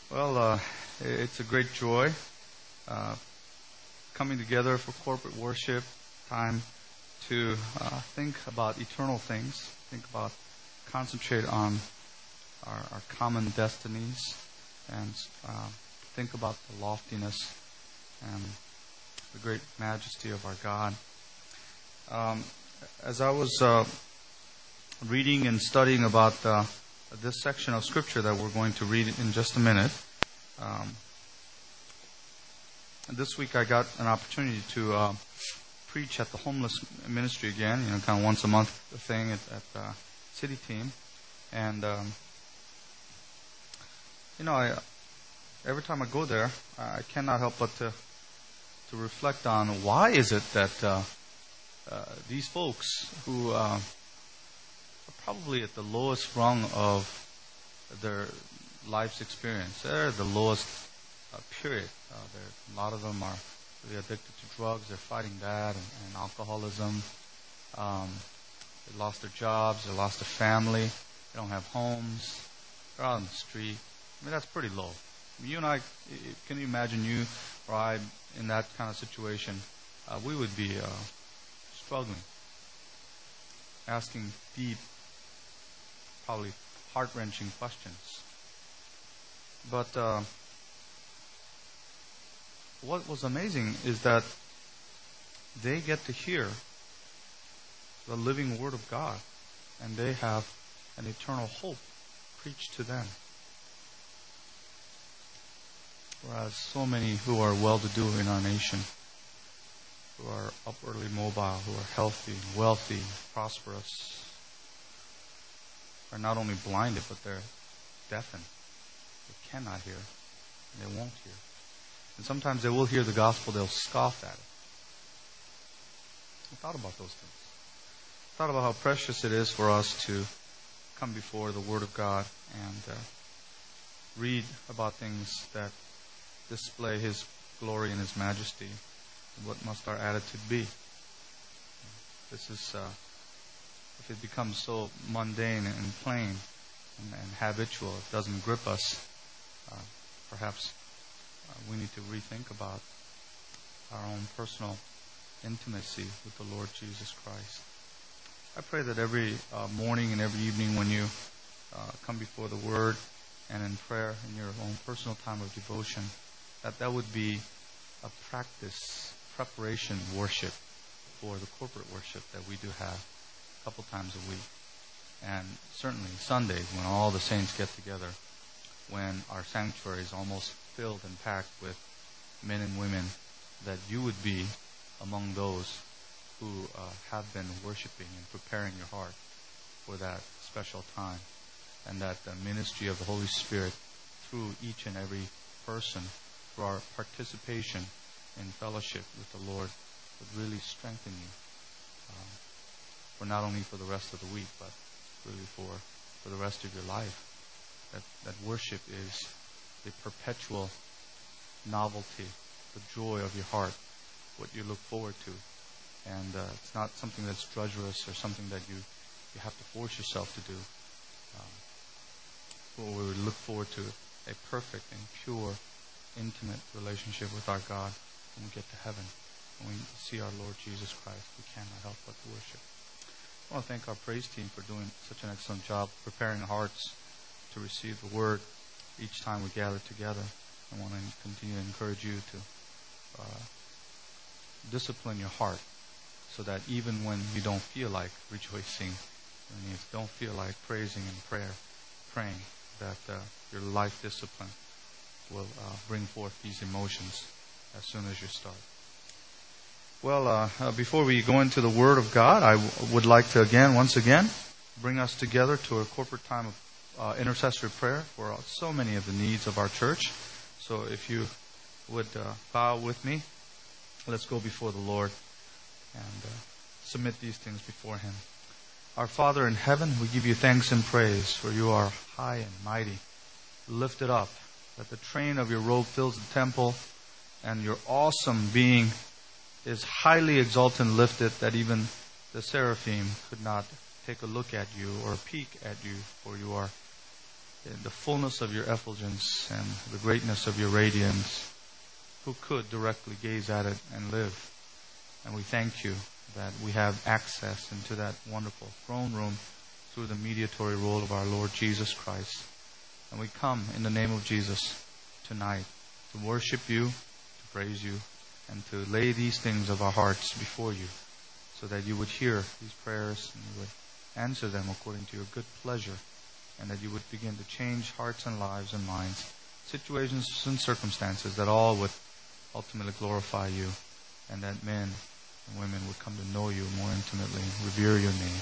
It's a great joy coming together for corporate worship, time to think about eternal things, concentrate on our common destinies, and think about the loftiness and the great majesty of our God. As I was reading and studying about this section of Scripture that we're going to read in just a minute, this week I got an opportunity to preach at the homeless ministry again, kind of once a month thing at City Team. And, every time I go there, I cannot help but to reflect on why is it that these folks who are probably at the lowest rung of their life's experience, they're the lowest period. A lot of them are really addicted to drugs. They're fighting that and alcoholism. They lost their jobs. They lost their family. They don't have homes. They're out on the street. That's pretty low. You and I, can you imagine you or I in that kind of situation? We would be struggling, asking deep, probably heart-wrenching questions. But what was amazing is that they get to hear the living Word of God, and they have an eternal hope preached to them. Whereas so many who are well-to-do in our nation, who are upwardly mobile, who are healthy, wealthy, prosperous, are not only blinded, but they're deafened. They cannot hear, and they won't hear. And sometimes they will hear the gospel, they'll scoff at it. I thought about those things. I thought about how precious it is for us to come before the Word of God and read about things that display His glory and His majesty. And what must our attitude be? This is, if it becomes so mundane and plain and habitual, it doesn't grip us, perhaps we need to rethink about our own personal intimacy with the Lord Jesus Christ. I pray that every morning and every evening when you come before the Word and in prayer in your own personal time of devotion, that would be a preparation worship for the corporate worship that we do have a couple times a week. And certainly Sundays when all the saints get together, when our sanctuary is almost filled and packed with men and women, that you would be among those who have been worshiping and preparing your heart for that special time, and that the ministry of the Holy Spirit through each and every person, through our participation in fellowship with the Lord, would really strengthen you for not only for the rest of the week, but really for the rest of your life. That worship is the perpetual novelty, the joy of your heart, what you look forward to. And it's not something that's drudgerous or something that you have to force yourself to do. We would look forward to a perfect and pure, intimate relationship with our God when we get to heaven. When we see our Lord Jesus Christ, we cannot help but worship. I want to thank our praise team for doing such an excellent job preparing hearts to receive the Word each time we gather together. I want to continue to encourage you to discipline your heart so that even when you don't feel like rejoicing, and you don't feel like praising and praying, that your life discipline will bring forth these emotions as soon as you start. Well, before we go into the Word of God, I would like to once again, bring us together to a corporate time of intercessory prayer for so many of the needs of our church. So if you would bow with me, let's go before the Lord and submit these things before Him. Our Father in heaven, we give you thanks and praise, for you are high and mighty, lifted up, that the train of your robe fills the temple, and your awesome being is highly exalted and lifted, that even the seraphim could not take a look at you or a peek at you, for you are in the fullness of your effulgence and the greatness of your radiance, who could directly gaze at it and live? And we thank you that we have access into that wonderful throne room through the mediatory role of our Lord Jesus Christ. And we come in the name of Jesus tonight to worship you, to praise you, and to lay these things of our hearts before you, so that you would hear these prayers and you would answer them according to your good pleasure, and that you would begin to change hearts and lives and minds, situations and circumstances, that all would ultimately glorify you, and that men and women would come to know you more intimately and revere your name.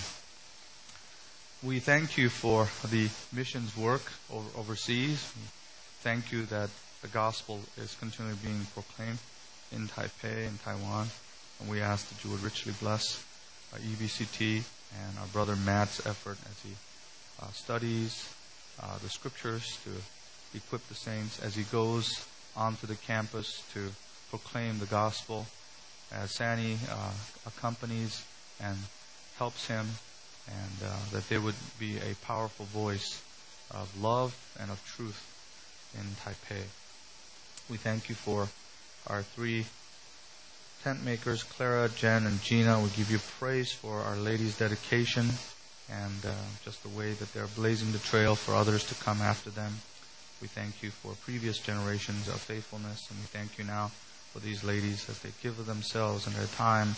We thank you for the missions work overseas. We thank you that the gospel is continually being proclaimed in Taipei and Taiwan. And we ask that you would richly bless EBCT and our brother Matt's effort as he studies the scriptures to equip the saints, as he goes onto the campus to proclaim the gospel, as Sani accompanies and helps him, and that there would be a powerful voice of love and of truth in Taipei. We thank you for our 3 tent makers, Clara, Jen, and Gina. We give you praise for Our Lady's dedication and just the way that they're blazing the trail for others to come after them. We thank you for previous generations of faithfulness, and we thank you now for these ladies as they give of themselves and their time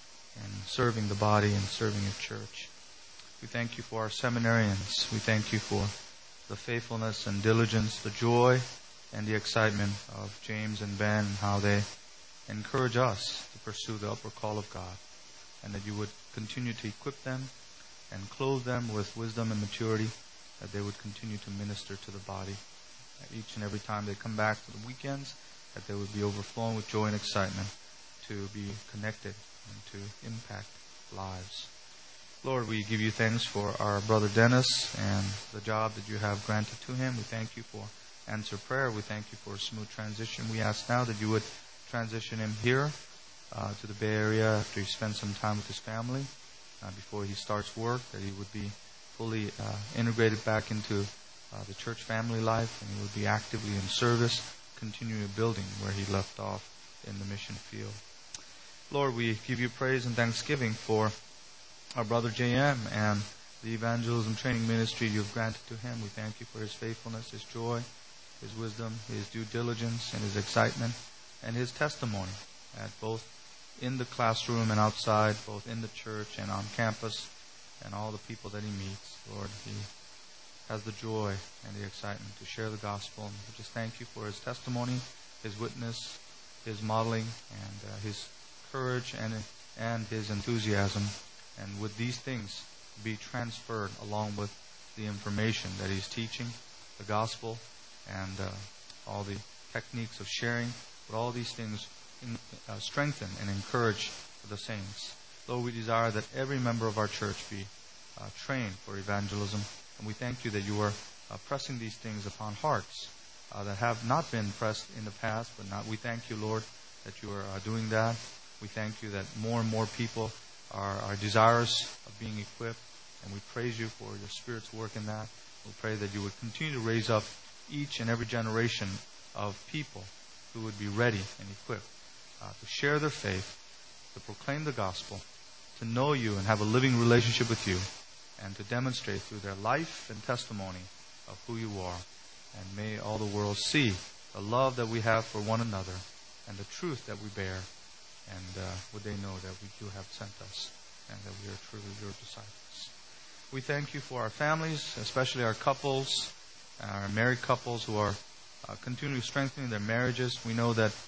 in serving the body and serving your church. We thank you for our seminarians. We thank you for the faithfulness and diligence, the joy and the excitement of James and Ben, and how they encourage us to pursue the upward call of God, and that you would continue to equip them and clothe them with wisdom and maturity, that they would continue to minister to the body. Each and every time they come back to the weekends, that they would be overflowing with joy and excitement to be connected and to impact lives. Lord, we give you thanks for our brother Dennis and the job that you have granted to him. We thank you for answer prayer. We thank you for a smooth transition. We ask now that you would transition him here to the Bay Area after he spends some time with his family, before he starts work, that he would be fully integrated back into the church family life, and he would be actively in service, continuing building where he left off in the mission field. Lord, we give you praise and thanksgiving for our brother J.M. and the evangelism training ministry you've granted to him. We thank you for his faithfulness, his joy, his wisdom, his due diligence, and his excitement, and his testimony at both in the classroom and outside, both in the church and on campus, and all the people that he meets. Lord, he has the joy and the excitement to share the gospel. And we just thank you for his testimony, his witness, his modeling, and his courage and his enthusiasm. And would these things be transferred along with the information that he's teaching, the gospel, and all the techniques of sharing, would all these things strengthen and encourage the saints. Lord, we desire that every member of our church be trained for evangelism, and we thank you that you are pressing these things upon hearts that have not been pressed in the past, but we thank you, Lord, that you are doing that. We thank you that more and more people are desirous of being equipped, and we praise you for your Spirit's work in that. We pray that you would continue to raise up each and every generation of people who would be ready and equipped to share their faith, to proclaim the gospel, to know you and have a living relationship with you, and to demonstrate through their life and testimony of who you are. And may all the world see the love that we have for one another and the truth that we bear, and would they know that you have sent us and that we are truly your disciples. We thank you for our families, especially our couples, our married couples who are continually strengthening their marriages. We know that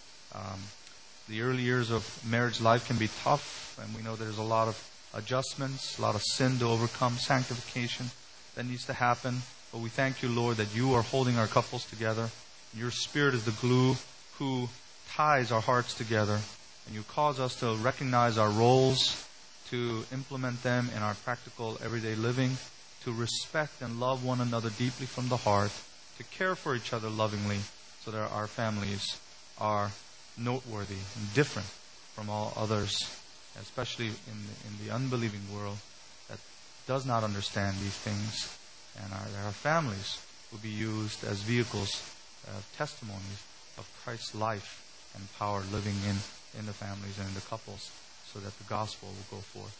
the early years of marriage life can be tough, and we know there's a lot of adjustments, a lot of sin to overcome, sanctification that needs to happen. But we thank you, Lord, that you are holding our couples together. Your Spirit is the glue who ties our hearts together, and you cause us to recognize our roles, to implement them in our practical everyday living, to respect and love one another deeply from the heart, to care for each other lovingly, so that our families are noteworthy and different from all others, especially in the unbelieving world that does not understand these things. And our families will be used as vehicles, testimonies of Christ's life and power living in the families and in the couples, so that the gospel will go forth.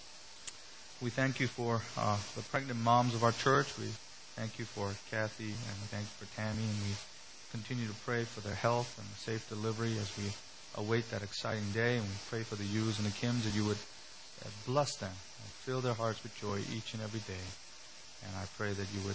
We thank you for the pregnant moms of our church. We thank you for Kathy, and we thank you for Tammy, and we continue to pray for their health and safe delivery as we await that exciting day. And we pray for the Yus and the Kims, that you would bless them and fill their hearts with joy each and every day. And I pray that you would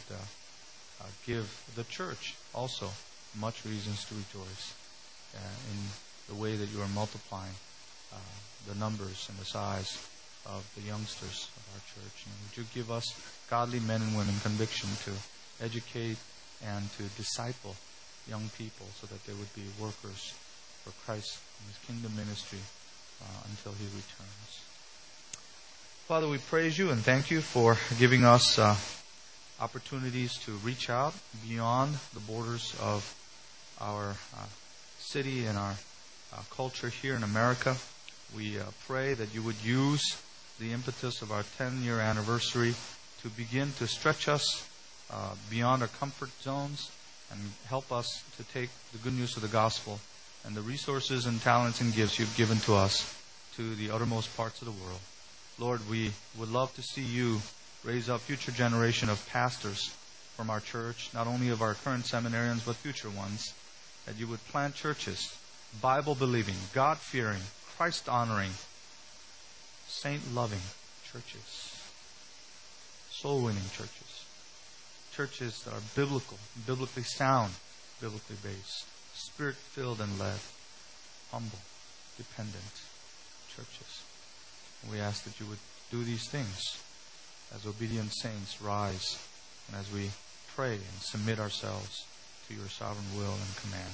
give the church also much reasons to rejoice in the way that you are multiplying the numbers and the size of the youngsters of our church. And would you give us godly men and women conviction to educate and to disciple young people, so that they would be workers for Christ and His kingdom ministry until He returns. Father, we praise you and thank you for giving us opportunities to reach out beyond the borders of our city and our culture here in America. We pray that you would use the impetus of our 10-year anniversary to begin to stretch us beyond our comfort zones and help us to take the good news of the gospel and the resources and talents and gifts you've given to us to the uttermost parts of the world. Lord, we would love to see you raise up future generation of pastors from our church, not only of our current seminarians, but future ones, that you would plant churches, Bible-believing, God-fearing, Christ-honoring, saint-loving churches, soul-winning churches, churches that are biblical, biblically sound, biblically based, Spirit-filled and led, humble, dependent churches. And we ask that you would do these things as obedient saints rise and as we pray and submit ourselves to your sovereign will and command.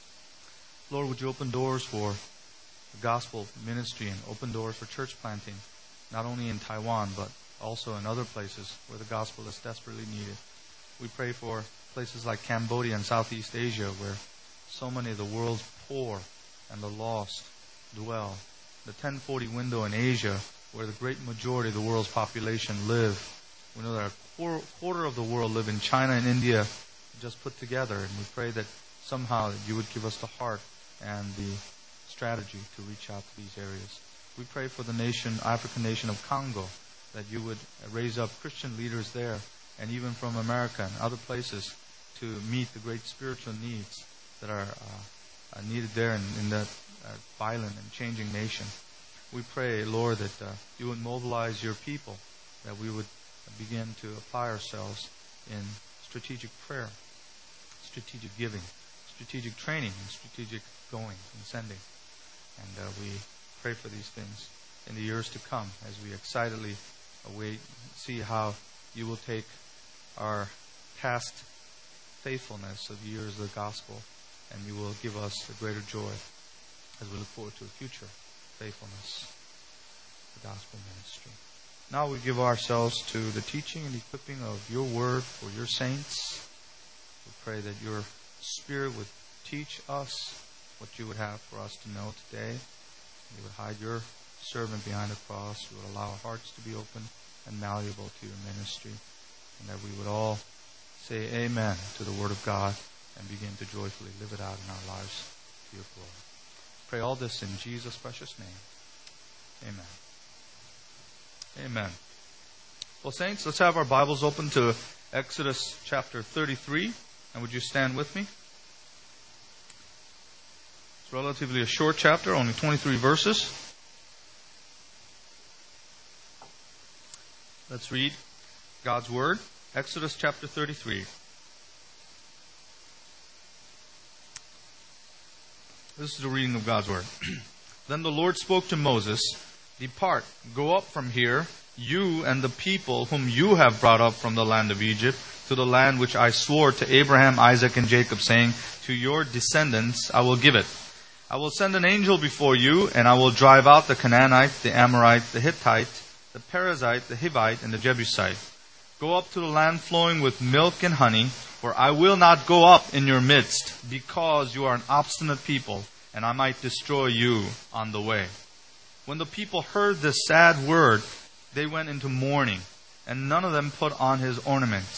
Lord, would you open doors for the gospel ministry and open doors for church planting, not only in Taiwan, but also in other places where the gospel is desperately needed. We pray for places like Cambodia and Southeast Asia, where so many of the world's poor and the lost dwell. The 1040 window in Asia, where the great majority of the world's population live. We know that a quarter of the world live in China and India just put together, and we pray that somehow that you would give us the heart and the strategy to reach out to these areas. We pray for the African nation of Congo, that you would raise up Christian leaders there, and even from America and other places, to meet the great spiritual needs that are needed there in that violent and changing nation. We pray, Lord, that you would mobilize your people, that we would begin to apply ourselves in strategic prayer, strategic giving, strategic training, and strategic going and sending. And we pray for these things in the years to come as we excitedly await, see how you will take our past faithfulness of years of the gospel, and you will give us a greater joy as we look forward to a future faithfulness, the gospel ministry. Now we give ourselves to the teaching and equipping of your word for your saints. We pray that your Spirit would teach us what you would have for us to know today. You would hide your servant behind the cross. You would allow our hearts to be open and malleable to your ministry. And that we would all say amen to the word of God and begin to joyfully live it out in our lives to your glory. Pray all this in Jesus' precious name. Amen. Amen. Well, saints, let's have our Bibles open to Exodus chapter 33. And would you stand with me? It's relatively a short chapter, only 23 verses. Let's read God's Word. Exodus chapter 33. This is the reading of God's Word. Then the Lord spoke to Moses, "Depart, go up from here, you and the people whom you have brought up from the land of Egypt, to the land which I swore to Abraham, Isaac, and Jacob, saying, to your descendants I will give it. I will send an angel before you, and I will drive out the Canaanite, the Amorite, the Hittite, the Perizzite, the Hivite, and the Jebusite. Go up to the land flowing with milk and honey, for I will not go up in your midst, because you are an obstinate people, and I might destroy you on the way." When the people heard this sad word, they went into mourning, and none of them put on his ornaments.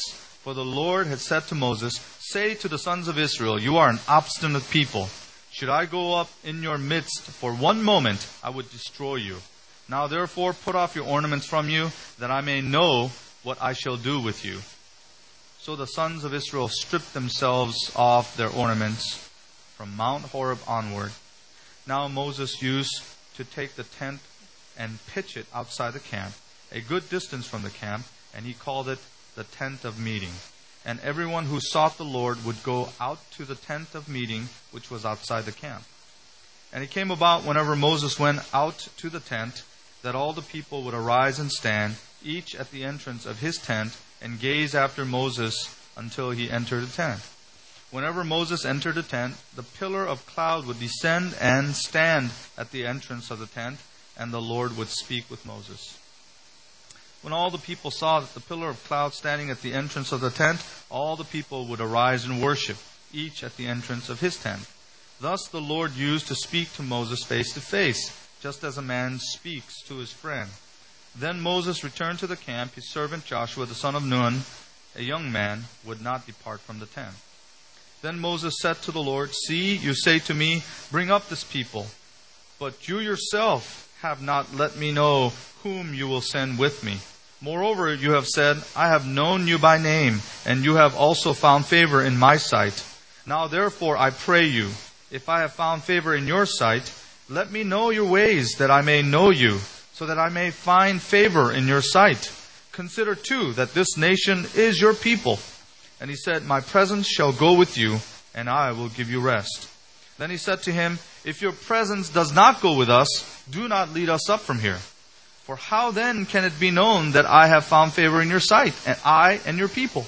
For the Lord had said to Moses, "Say to the sons of Israel, you are an obstinate people. Should I go up in your midst for one moment, I would destroy you. Now therefore put off your ornaments from you, that I may know what I shall do with you." So the sons of Israel stripped themselves off their ornaments from Mount Horeb onward. Now Moses used to take the tent and pitch it outside the camp, a good distance from the camp, and he called it the tent of meeting. And everyone who sought the Lord would go out to the tent of meeting, which was outside the camp. And it came about whenever Moses went out to the tent, that all the people would arise and stand, each at the entrance of his tent, and gaze after Moses until he entered the tent. Whenever Moses entered the tent, the pillar of cloud would descend and stand at the entrance of the tent, and the Lord would speak with Moses. When all the people saw that the pillar of cloud standing at the entrance of the tent, all the people would arise and worship, each at the entrance of his tent. Thus the Lord used to speak to Moses face to face, just as a man speaks to his friend. Then Moses returned to the camp. His servant Joshua, the son of Nun, a young man, would not depart from the tent. Then Moses said to the Lord, "See, you say to me, bring up this people, but you yourself have not let me know whom you will send with me. Moreover, you have said, I have known you by name, and you have also found favor in my sight. Now therefore I pray you, if I have found favor in your sight, let me know your ways, that I may know you, so that I may find favor in your sight. Consider too that this nation is your people." And he said, "My presence shall go with you, and I will give you rest." Then he said to him, "If your presence does not go with us, do not lead us up from here. For how then can it be known that I have found favor in your sight, and I and your people?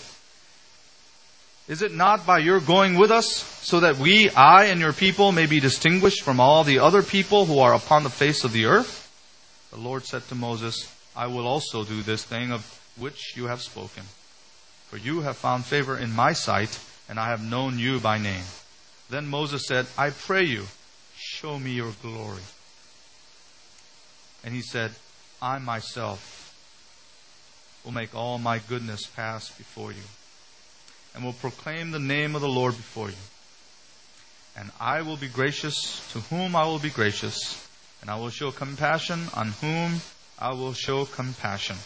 Is it not by your going with us, so that I and your people may be distinguished from all the other people who are upon the face of the earth?" The Lord said to Moses, "I will also do this thing of which you have spoken. For you have found favor in my sight, and I have known you by name." Then Moses said, "I pray you, show me your glory." And he said, "I myself will make all my goodness pass before you, and will proclaim the name of the Lord before you. And I will be gracious to whom I will be gracious, and I will show compassion on whom I will show compassion."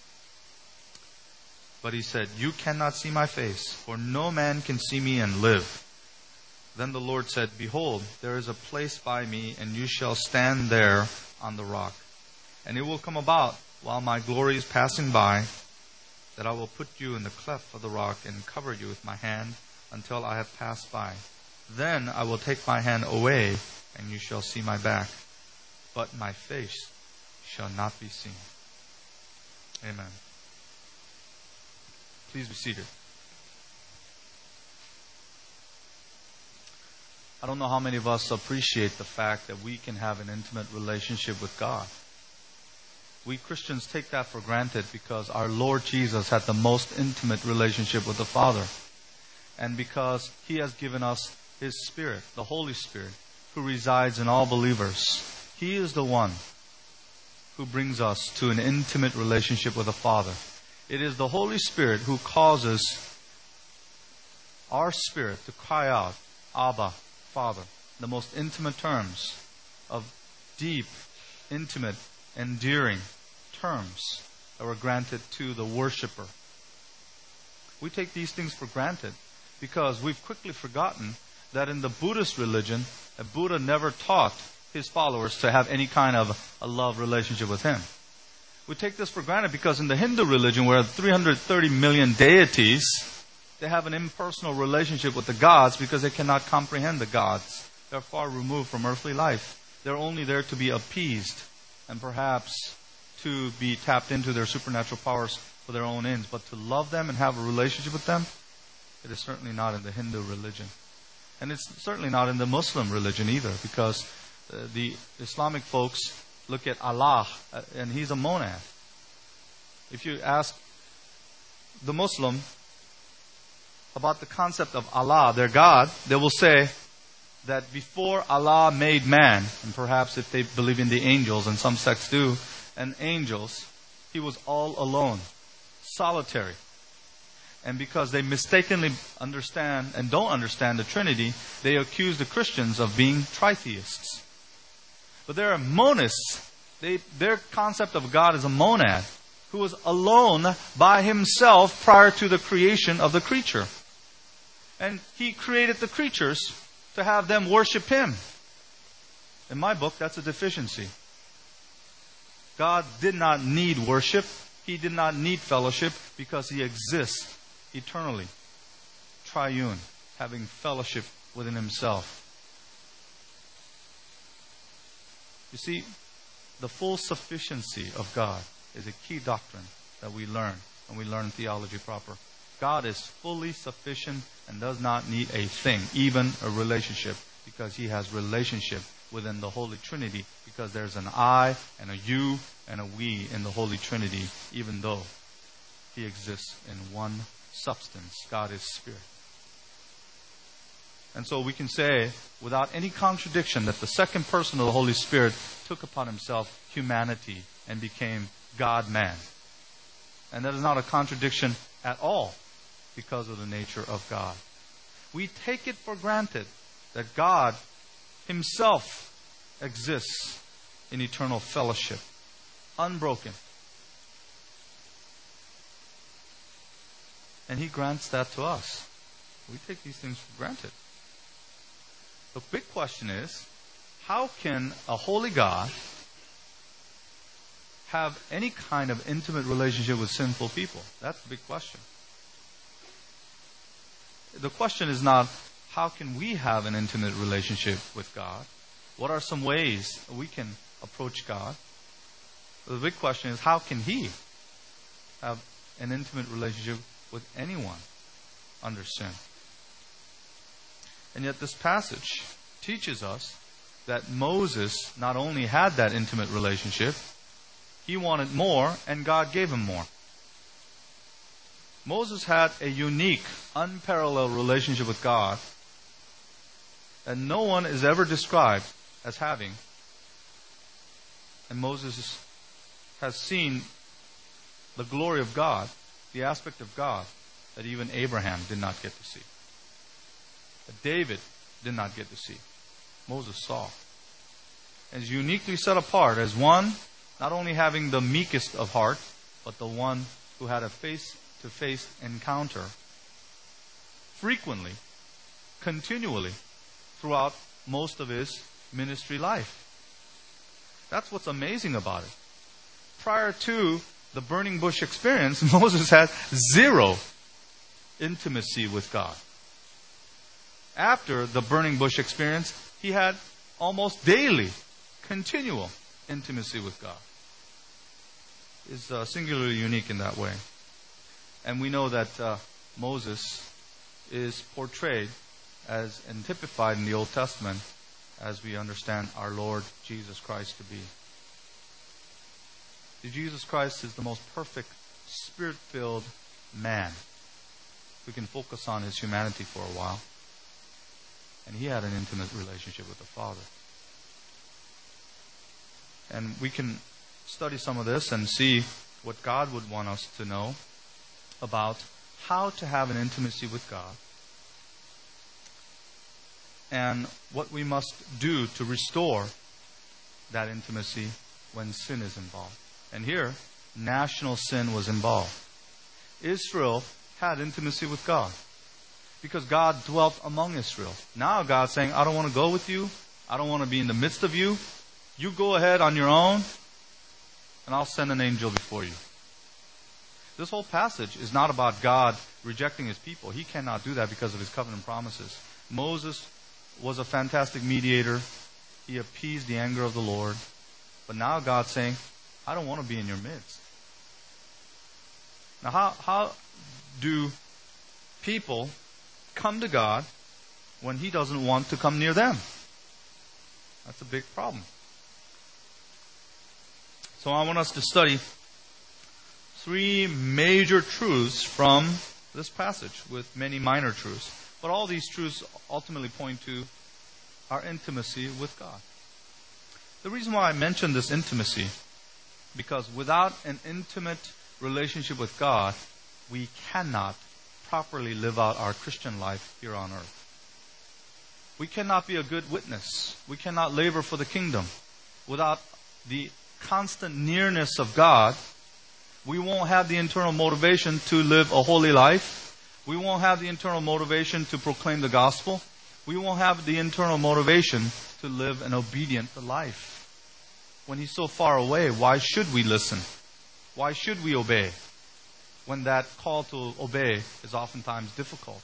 But he said, "You cannot see my face, for no man can see me and live." Then the Lord said, "Behold, there is a place by me, and you shall stand there on the rock. And it will come about, while my glory is passing by, that I will put you in the cleft of the rock and cover you with my hand until I have passed by. Then I will take my hand away, and you shall see my back, but my face shall not be seen." Amen. Please be seated. I don't know how many of us appreciate the fact that we can have an intimate relationship with God. We Christians take that for granted because our Lord Jesus had the most intimate relationship with the Father. And because He has given us His Spirit, the Holy Spirit, who resides in all believers. He is the one who brings us to an intimate relationship with the Father. It is the Holy Spirit who causes our spirit to cry out, "Abba, Father," the most intimate terms of deep, intimate, endearing terms that were granted to the worshiper. We take these things for granted because we've quickly forgotten that in the Buddhist religion, a Buddha never taught his followers to have any kind of a love relationship with him. We take this for granted because in the Hindu religion, where 330 million deities, they have an impersonal relationship with the gods because they cannot comprehend the gods. They're far removed from earthly life. They're only there to be appeased and perhaps to be tapped into their supernatural powers for their own ends. But to love them and have a relationship with them, it is certainly not in the Hindu religion. And it's certainly not in the Muslim religion either, because the Islamic folks look at Allah and He's a monad. If you ask the Muslim about the concept of Allah, their God, they will say that before Allah made man, and perhaps if they believe in the angels, and some sects do, and angels, He was all alone, solitary. And because they mistakenly understand and don't understand the Trinity, they accuse the Christians of being tritheists. But there are monists. Their concept of God is a monad who was alone by himself prior to the creation of the creature. And he created the creatures to have them worship him. In my book, that's a deficiency. God did not need worship. He did not need fellowship because he exists eternally, triune, having fellowship within himself. You see, the full sufficiency of God is a key doctrine that we learn when we learn theology proper. God is fully sufficient and does not need a thing, even a relationship, because he has relationship within the Holy Trinity, because there's an I and a you and a we in the Holy Trinity, even though he exists in one substance. God is Spirit. And so we can say, without any contradiction, that the second person of the Holy Spirit took upon himself humanity and became God-man. And that is not a contradiction at all because of the nature of God. We take it for granted that God himself exists in eternal fellowship, unbroken. And he grants that to us. We take these things for granted. The big question is, how can a holy God have any kind of intimate relationship with sinful people? That's the big question. The question is not, how can we have an intimate relationship with God? What are some ways we can approach God? The big question is, how can he have an intimate relationship with anyone under sin? And yet this passage teaches us that Moses not only had that intimate relationship, he wanted more, and God gave him more. Moses had a unique, unparalleled relationship with God that no one is ever described as having. And Moses has seen the glory of God, the aspect of God that even Abraham did not get to see, that David did not get to see. Moses saw. And is uniquely set apart as one, not only having the meekest of heart, but the one who had a face-to-face encounter frequently, continually, throughout most of his ministry life. That's what's amazing about it. Prior to the burning bush experience, Moses had zero intimacy with God. After the burning bush experience, he had almost daily, continual intimacy with God. Is singularly unique in that way. And we know that Moses is portrayed as and typified in the Old Testament as we understand our Lord Jesus Christ to be. Jesus Christ is the most perfect, Spirit-filled man. We can focus on his humanity for a while. And he had an intimate relationship with the Father. And we can study some of this and see what God would want us to know about how to have an intimacy with God and what we must do to restore that intimacy when sin is involved. And here, national sin was involved. Israel had intimacy with God because God dwelt among Israel. Now God's saying, I don't want to go with you. I don't want to be in the midst of you. You go ahead on your own, and I'll send an angel before you. This whole passage is not about God rejecting his people. He cannot do that because of his covenant promises. Moses was a fantastic mediator. He appeased the anger of the Lord. But now God's saying, I don't want to be in your midst. Now, how do people come to God when he doesn't want to come near them? That's a big problem. So I want us to study three major truths from this passage with many minor truths. But all these truths ultimately point to our intimacy with God. The reason why I mention this intimacy, because without an intimate relationship with God, we cannot properly live out our Christian life here on earth. We cannot be a good witness. We cannot labor for the kingdom without the constant nearness of God. We won't have the internal motivation to live a holy life. We won't have the internal motivation to proclaim the gospel. We won't have the internal motivation to live an obedient life. When He's so far away, why should we listen? Why should we obey? When that call to obey is oftentimes difficult.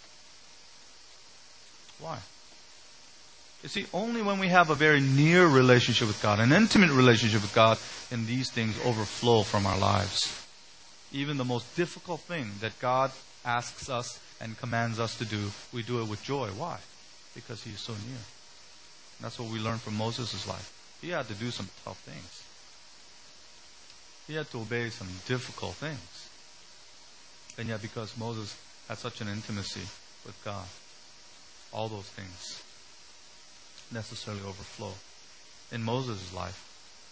Why? You see, only when we have a very near relationship with God, an intimate relationship with God, can these things overflow from our lives. Even the most difficult thing that God asks us and commands us to do, we do it with joy. Why? Because He is so near. And that's what we learn from Moses' life. He had to do some tough things. He had to obey some difficult things. And yet because Moses had such an intimacy with God, all those things necessarily overflow in Moses' life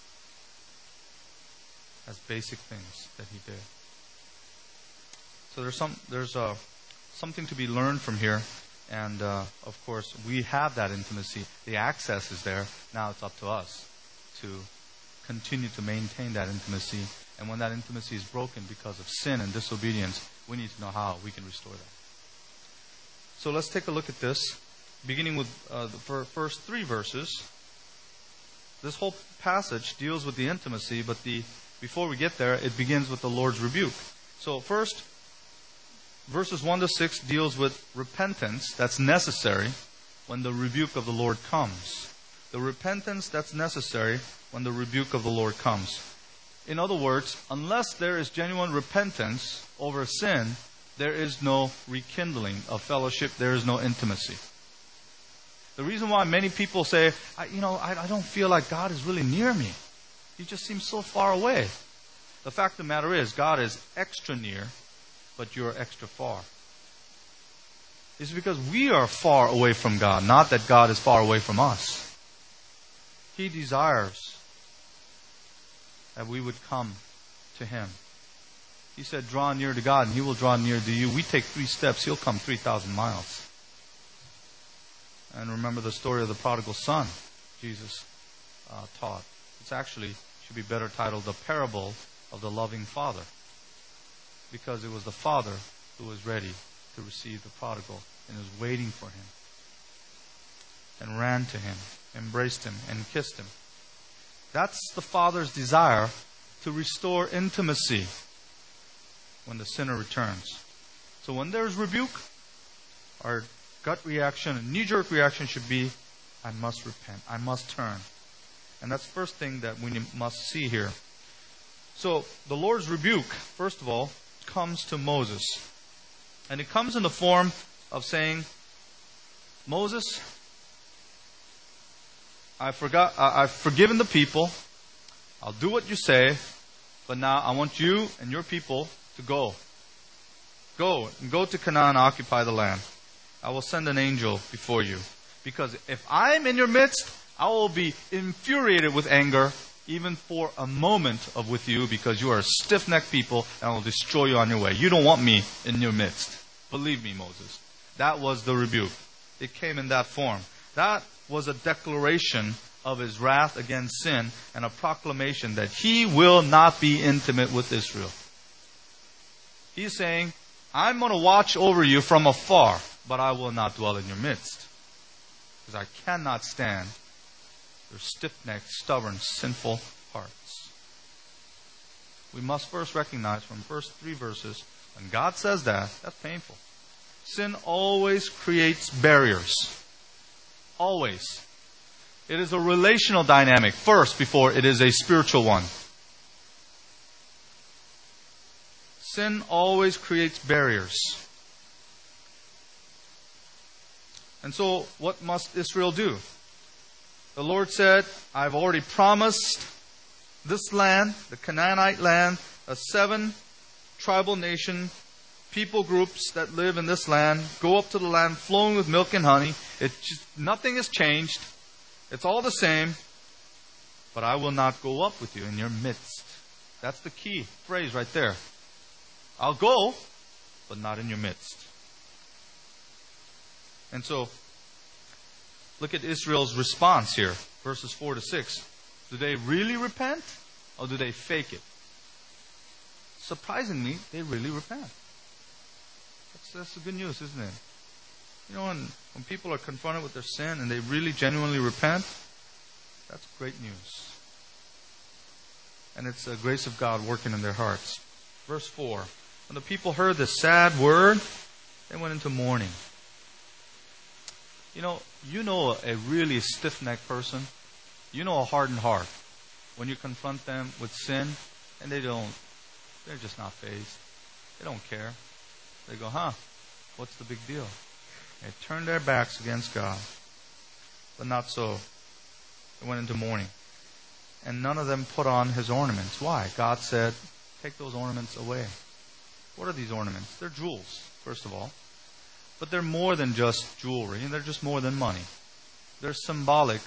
as basic things that he did. So there's something to be learned from here. And of course, we have that intimacy. The access is there. Now it's up to us to continue to maintain that intimacy. And when that intimacy is broken because of sin and disobedience, we need to know how we can restore that. So let's take a look at this, beginning with the first 3 verses. This whole passage deals with the intimacy, but before we get there, it begins with the Lord's rebuke. So first, verses 1 to 6 deals with repentance that's necessary when the rebuke of the Lord comes. The repentance that's necessary when the rebuke of the Lord comes. In other words, unless there is genuine repentance over sin, there is no rekindling of fellowship, there is no intimacy. The reason why many people say, I don't feel like God is really near me. He just seems so far away. The fact of the matter is, God is extra near, but you're extra far. It's because we are far away from God, not that God is far away from us. He desires that we would come to Him. He said, draw near to God and He will draw near to you. We take 3 steps, He'll come 3,000 miles. And remember the story of the prodigal son Jesus taught. It's actually should be better titled The Parable of the Loving Father. Because it was the father who was ready to receive the prodigal and was waiting for him. And ran to him, embraced him, and kissed him. That's the father's desire to restore intimacy when the sinner returns. So when there's rebuke, our gut reaction, a knee-jerk reaction should be, I must repent, I must turn. And that's the first thing that we must see here. So the Lord's rebuke, first of all, comes to Moses. And it comes in the form of saying, Moses, I've forgiven the people. I'll do what you say. But now I want you and your people to go. Go to Canaan and occupy the land. I will send an angel before you. Because if I'm in your midst, I will be infuriated with anger, even for a moment with you, because you are a stiff-necked people, and I will destroy you on your way. You don't want me in your midst. Believe me, Moses. That was the rebuke. It came in that form. That was a declaration of His wrath against sin and a proclamation that He will not be intimate with Israel. He's saying, I'm going to watch over you from afar, but I will not dwell in your midst. Because I cannot stand your stiff-necked, stubborn, sinful hearts. We must first recognize from first 3 verses, when God says that, that's painful. Sin always creates barriers. Always. It is a relational dynamic first before it is a spiritual one. Sin always creates barriers. And so, what must Israel do? The Lord said, I've already promised this land, the Canaanite land, a 7 tribal nation, people groups that live in this land, go up to the land flowing with milk and honey. Nothing has changed. It's all the same. But I will not go up with you in your midst. That's the key phrase right there. I'll go, but not in your midst. And so, look at Israel's response here, verses 4 to 6. Do they really repent, or do they fake it? Surprisingly, they really repent. That's the good news, isn't it? You know, when people are confronted with their sin and they really genuinely repent, that's great news. And it's the grace of God working in their hearts. Verse 4. When the people heard this sad word, they went into mourning. You know a really stiff-necked person. You know a hardened heart. When you confront them with sin, and they're just not fazed. They don't care. They go, what's the big deal? They turn their backs against God. But not so. They went into mourning. And none of them put on his ornaments. Why? God said, take those ornaments away. What are these ornaments? They're jewels, first of all. But they're more than just jewelry. They're just more than money. They're symbolic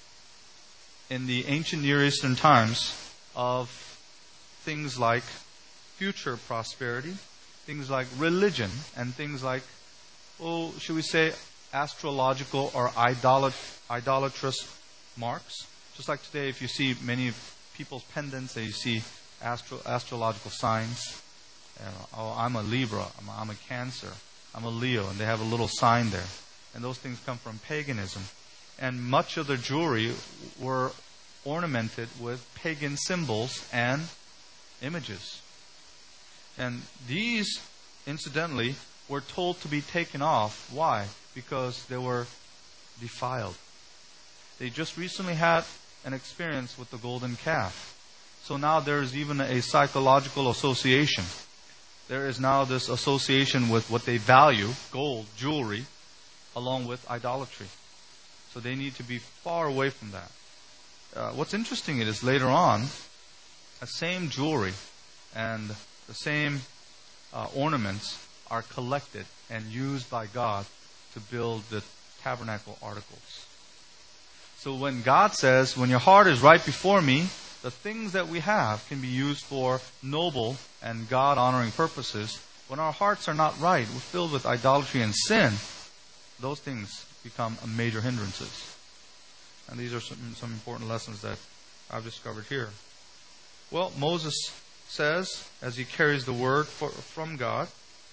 in the ancient Near Eastern times of things like future prosperity, things like religion, and things like, should we say, astrological or idolatrous marks. Just like today, if you see many people's pendants, you see astrological signs. I'm a Libra, I'm a Cancer, I'm a Leo, and they have a little sign there. And those things come from paganism. And much of their jewelry were ornamented with pagan symbols and images. And these, incidentally, were told to be taken off. Why? Because they were defiled. They just recently had an experience with the golden calf. So now there is even a psychological association. There is now this association with what they value, gold, jewelry, along with idolatry. So they need to be far away from that. What's interesting is later on, the same jewelry and the same ornaments are collected and used by God to build the tabernacle articles. So when God says, when your heart is right before me, the things that we have can be used for noble and God-honoring purposes. When our hearts are not right, we're filled with idolatry and sin, those things become major hindrances. And these are some important lessons that I've discovered here. Well, Moses says, as he carries the word from God,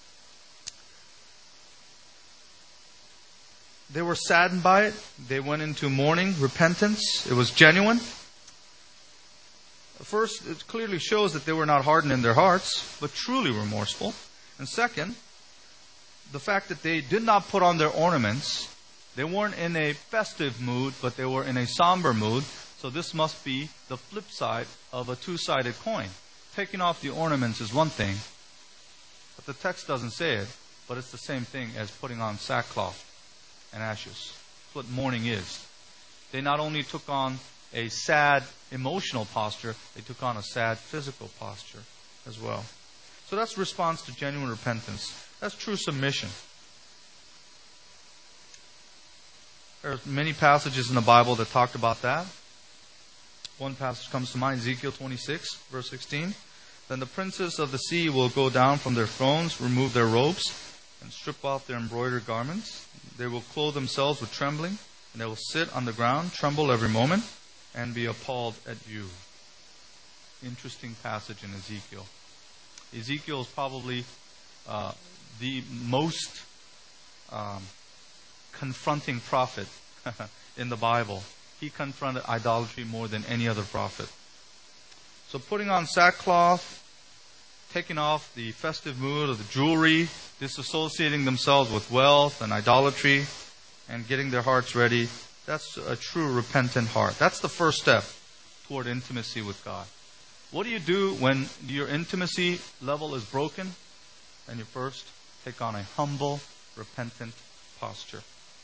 they were saddened by it. They went into mourning, repentance. It was genuine. First, it clearly shows that they were not hardened in their hearts, but truly remorseful. And second, the fact that they did not put on their ornaments. They weren't in a festive mood, but they were in a somber mood. So this must be the flip side of a two-sided coin. Taking off the ornaments is one thing, but the text doesn't say it, but it's the same thing as putting on sackcloth and ashes. That's what mourning is. They not only took on a sad emotional posture, they took on a sad physical posture as well. So that's response to genuine repentance. That's true submission. There are many passages in the Bible that talk about that. One passage comes to mind, Ezekiel 26, verse 16. Then the princes of the sea will go down from their thrones, remove their robes, and strip off their embroidered garments. They will clothe themselves with trembling, and they will sit on the ground, tremble every moment, and be appalled at you. Interesting passage in Ezekiel. Ezekiel is probably the most confronting prophet in the Bible. He confronted idolatry more than any other prophet. So putting on sackcloth, taking off the festive mood of the jewelry, disassociating themselves with wealth and idolatry, and getting their hearts ready, that's a true repentant heart. That's the first step toward intimacy with God. What do you do when your intimacy level is broken? And you first take on a humble, repentant posture.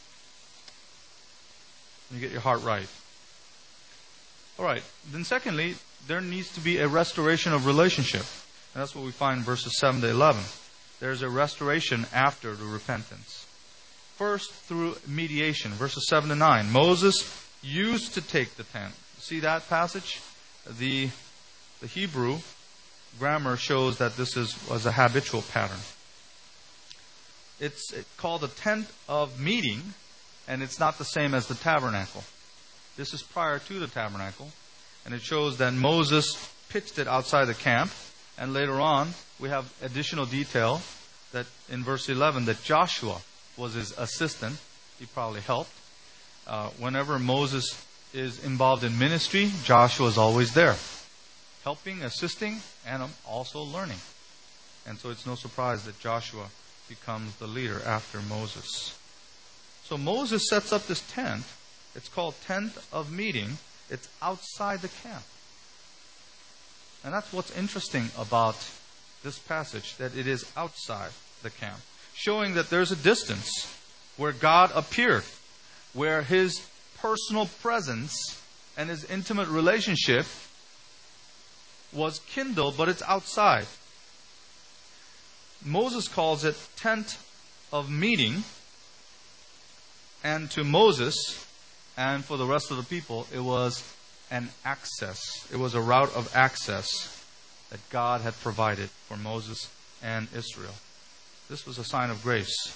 And you get your heart right. All right. Then secondly, there needs to be a restoration of relationship. And that's what we find in verses 7 to 11. There's a restoration after the repentance. First, through mediation. Verses 7 to 9. Moses used to take the tent. See that passage? The Hebrew grammar shows that this was a habitual pattern. It's called the tent of meeting, and it's not the same as the tabernacle. This is prior to the tabernacle, and it shows that Moses pitched it outside the camp, and later on we have additional detail that in verse 11 that Joshua was his assistant. He probably helped. Whenever Moses is involved in ministry, Joshua is always there, helping, assisting, and also learning. And so it's no surprise that Joshua becomes the leader after Moses. So Moses sets up this tent. It's called Tent of Meeting. It's outside the camp. And that's what's interesting about this passage, that it is outside the camp, showing that there's a distance where God appeared, where His personal presence and His intimate relationship was kindled, but it's outside. Moses calls it tent of meeting, and to Moses and for the rest of the people, it was an access. It was a route of access that God had provided for Moses and Israel. This was a sign of grace.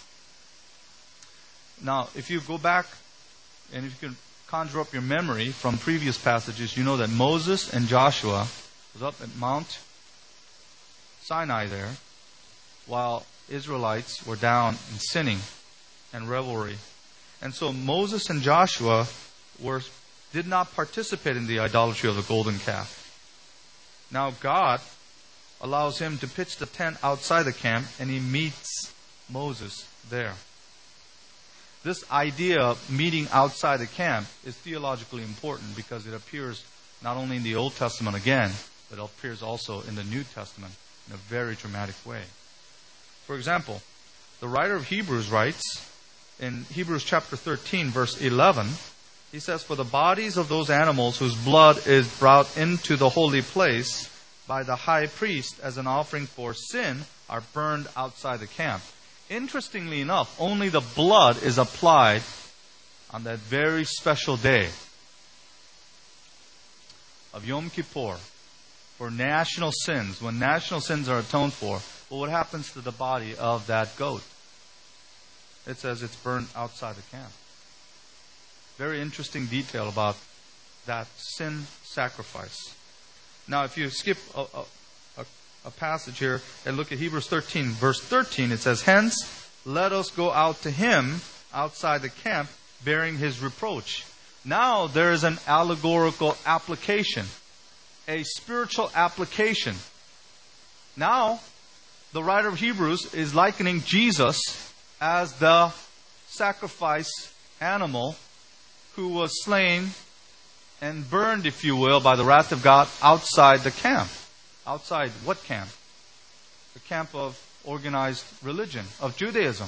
Now, if you go back and if you can conjure up your memory from previous passages, you know that Moses and Joshua was up at Mount Sinai there, while Israelites were down in sinning and revelry. And so Moses and Joshua did not participate in the idolatry of the golden calf. Now God allows him to pitch the tent outside the camp, and he meets Moses there. This idea of meeting outside the camp is theologically important because it appears not only in the Old Testament again, but it appears also in the New Testament in a very dramatic way. For example, the writer of Hebrews writes in Hebrews chapter 13, verse 11, he says, "For the bodies of those animals whose blood is brought into the holy place by the high priest as an offering for sin are burned outside the camp." Interestingly enough, only the blood is applied on that very special day of Yom Kippur for national sins. When national sins are atoned for, well, what happens to the body of that goat? It says it's burned outside the camp. Very interesting detail about that sin sacrifice. Now, if you skip a passage here and look at Hebrews 13, verse 13, it says, "Hence, let us go out to him outside the camp, bearing his reproach." Now, there is an allegorical application, a spiritual application. Now, the writer of Hebrews is likening Jesus as the sacrifice animal who was slain and burned, if you will, by the wrath of God outside the camp. Outside what camp? The camp of organized religion, of Judaism.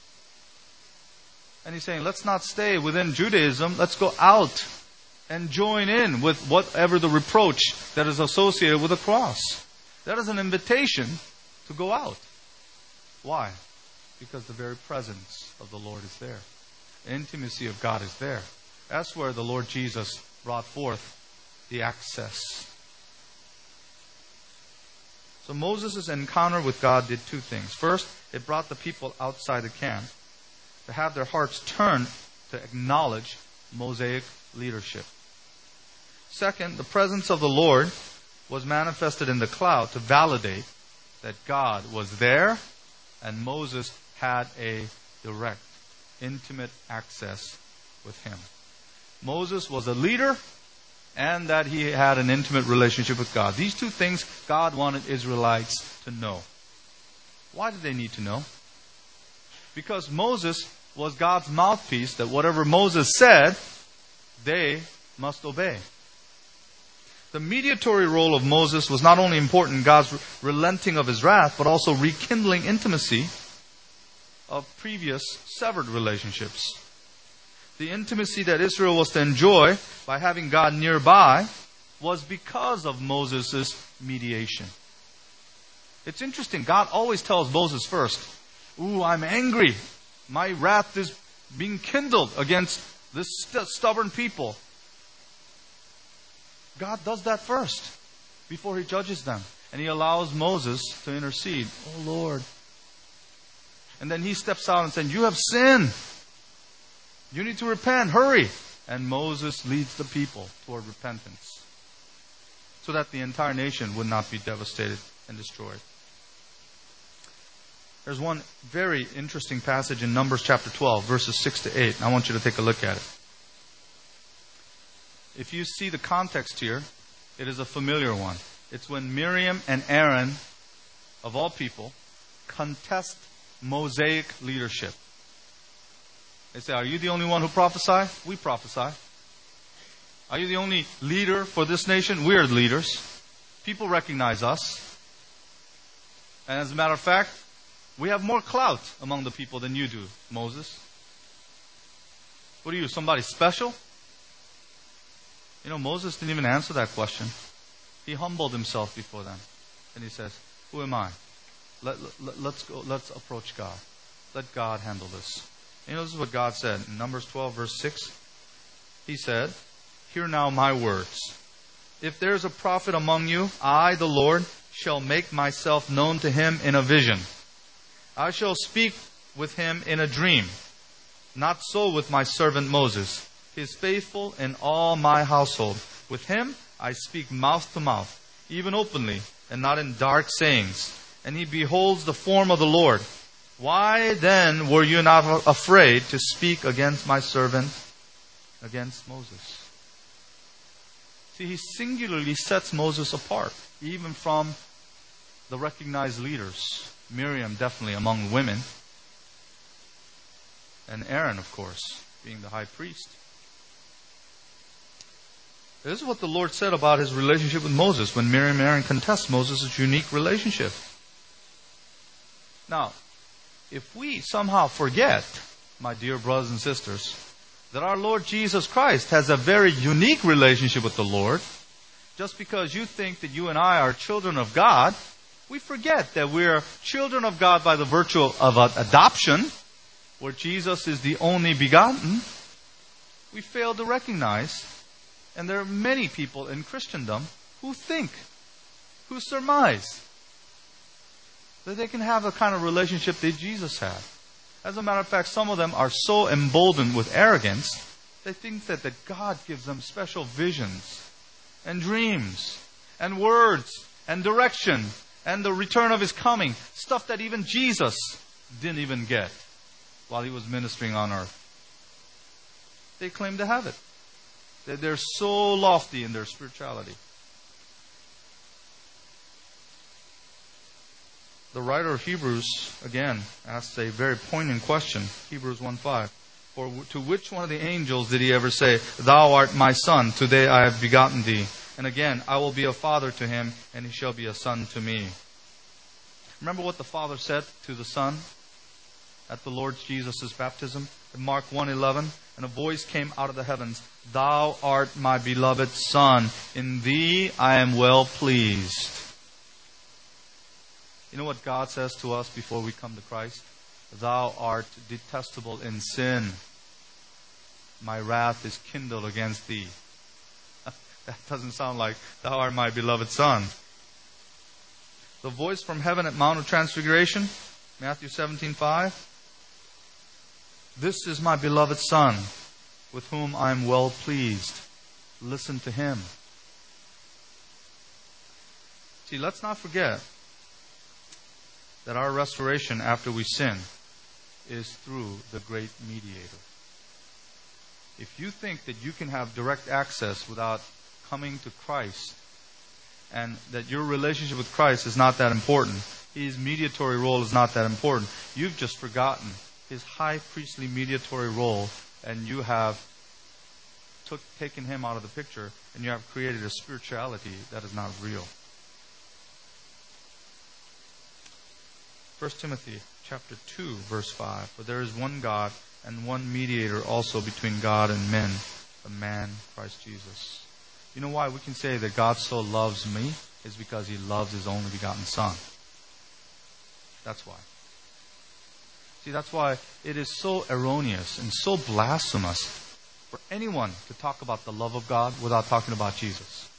And he's saying, let's not stay within Judaism. Let's go out and join in with whatever the reproach that is associated with the cross. That is an invitation to go out. Why? Because the very presence of the Lord is there. The intimacy of God is there. That's where the Lord Jesus brought forth the access. So Moses' encounter with God did two things. First, it brought the people outside the camp to have their hearts turned to acknowledge Mosaic leadership. Second, the presence of the Lord was manifested in the cloud to validate that God was there and Moses had a direct, intimate access with him. Moses was a leader and that he had an intimate relationship with God. These two things God wanted Israelites to know. Why did they need to know? Because Moses was God's mouthpiece, that whatever Moses said, they must obey. The mediatory role of Moses was not only important in God's relenting of his wrath, but also rekindling intimacy of previous severed relationships. The intimacy that Israel was to enjoy by having God nearby was because of Moses' mediation. It's interesting. God always tells Moses first, "Ooh, I'm angry. My wrath is being kindled against this stubborn people." God does that first before He judges them. And He allows Moses to intercede. "Oh Lord, And then he steps out and says, you have sinned. You need to repent. Hurry. And Moses leads the people toward repentance so that the entire nation would not be devastated and destroyed. There's one very interesting passage in Numbers chapter 12, verses 6 to 8. And I want you to take a look at it. If you see the context here, it is a familiar one. It's when Miriam and Aaron, of all people, contest Mosaic leadership. They say, are you the only one who prophesy? We prophesy. Are you the only leader for this nation? We are leaders. People recognize us. And as a matter of fact, we have more clout among the people than you do, Moses. What are you, somebody special? You know, Moses didn't even answer that question. He humbled himself before them. And he says, who am I? Let's approach God. Let God handle this. You know, this is what God said in Numbers 12, verse 6. He said, hear now my words. If there is a prophet among you, I, the Lord, shall make myself known to him in a vision. I shall speak with him in a dream. Not so with my servant Moses. He is faithful in all my household. With him I speak mouth to mouth, even openly, and not in dark sayings. And he beholds the form of the Lord. Why then were you not afraid to speak against my servant, against Moses? See, he singularly sets Moses apart, even from the recognized leaders. Miriam, definitely among women. And Aaron, of course, being the high priest. This is what the Lord said about his relationship with Moses when Miriam and Aaron contest Moses' unique relationship. Now, if we somehow forget, my dear brothers and sisters, that our Lord Jesus Christ has a very unique relationship with the Lord, just because you think that you and I are children of God, we forget that we're children of God by the virtue of adoption, where Jesus is the only begotten. We fail to recognize, and there are many people in Christendom who think, who surmise, that they can have the kind of relationship that Jesus had. As a matter of fact, some of them are so emboldened with arrogance, they think that God gives them special visions and dreams and words and direction and the return of His coming. Stuff that even Jesus didn't even get while He was ministering on earth. They claim to have it. They're so lofty in their spirituality. The writer of Hebrews, again, asks a very poignant question. Hebrews 1:5. For to which one of the angels did he ever say, Thou art my son, today I have begotten thee? And again, I will be a father to him, and he shall be a son to me. Remember what the Father said to the Son at the Lord Jesus' baptism? In Mark 1:11, and a voice came out of the heavens, Thou art my beloved Son, in thee I am well pleased. You know what God says to us before we come to Christ? Thou art detestable in sin. My wrath is kindled against thee. That doesn't sound like, Thou art my beloved Son. The voice from heaven at Mount of Transfiguration, Matthew 17:5. This is my beloved Son, with whom I am well pleased. Listen to Him. See, let's not forget that our restoration after we sin is through the great mediator. If you think that you can have direct access without coming to Christ, and that your relationship with Christ is not that important, His mediatory role is not that important, you've just forgotten His high priestly mediatory role, and you have taken Him out of the picture, and you have created a spirituality that is not real. 1 Timothy chapter 2, verse 5. For there is one God and one mediator also between God and men, the man Christ Jesus. You know why we can say that God so loves me? Is because He loves His only begotten Son. That's why. See, that's why it is so erroneous and so blasphemous for anyone to talk about the love of God without talking about Jesus.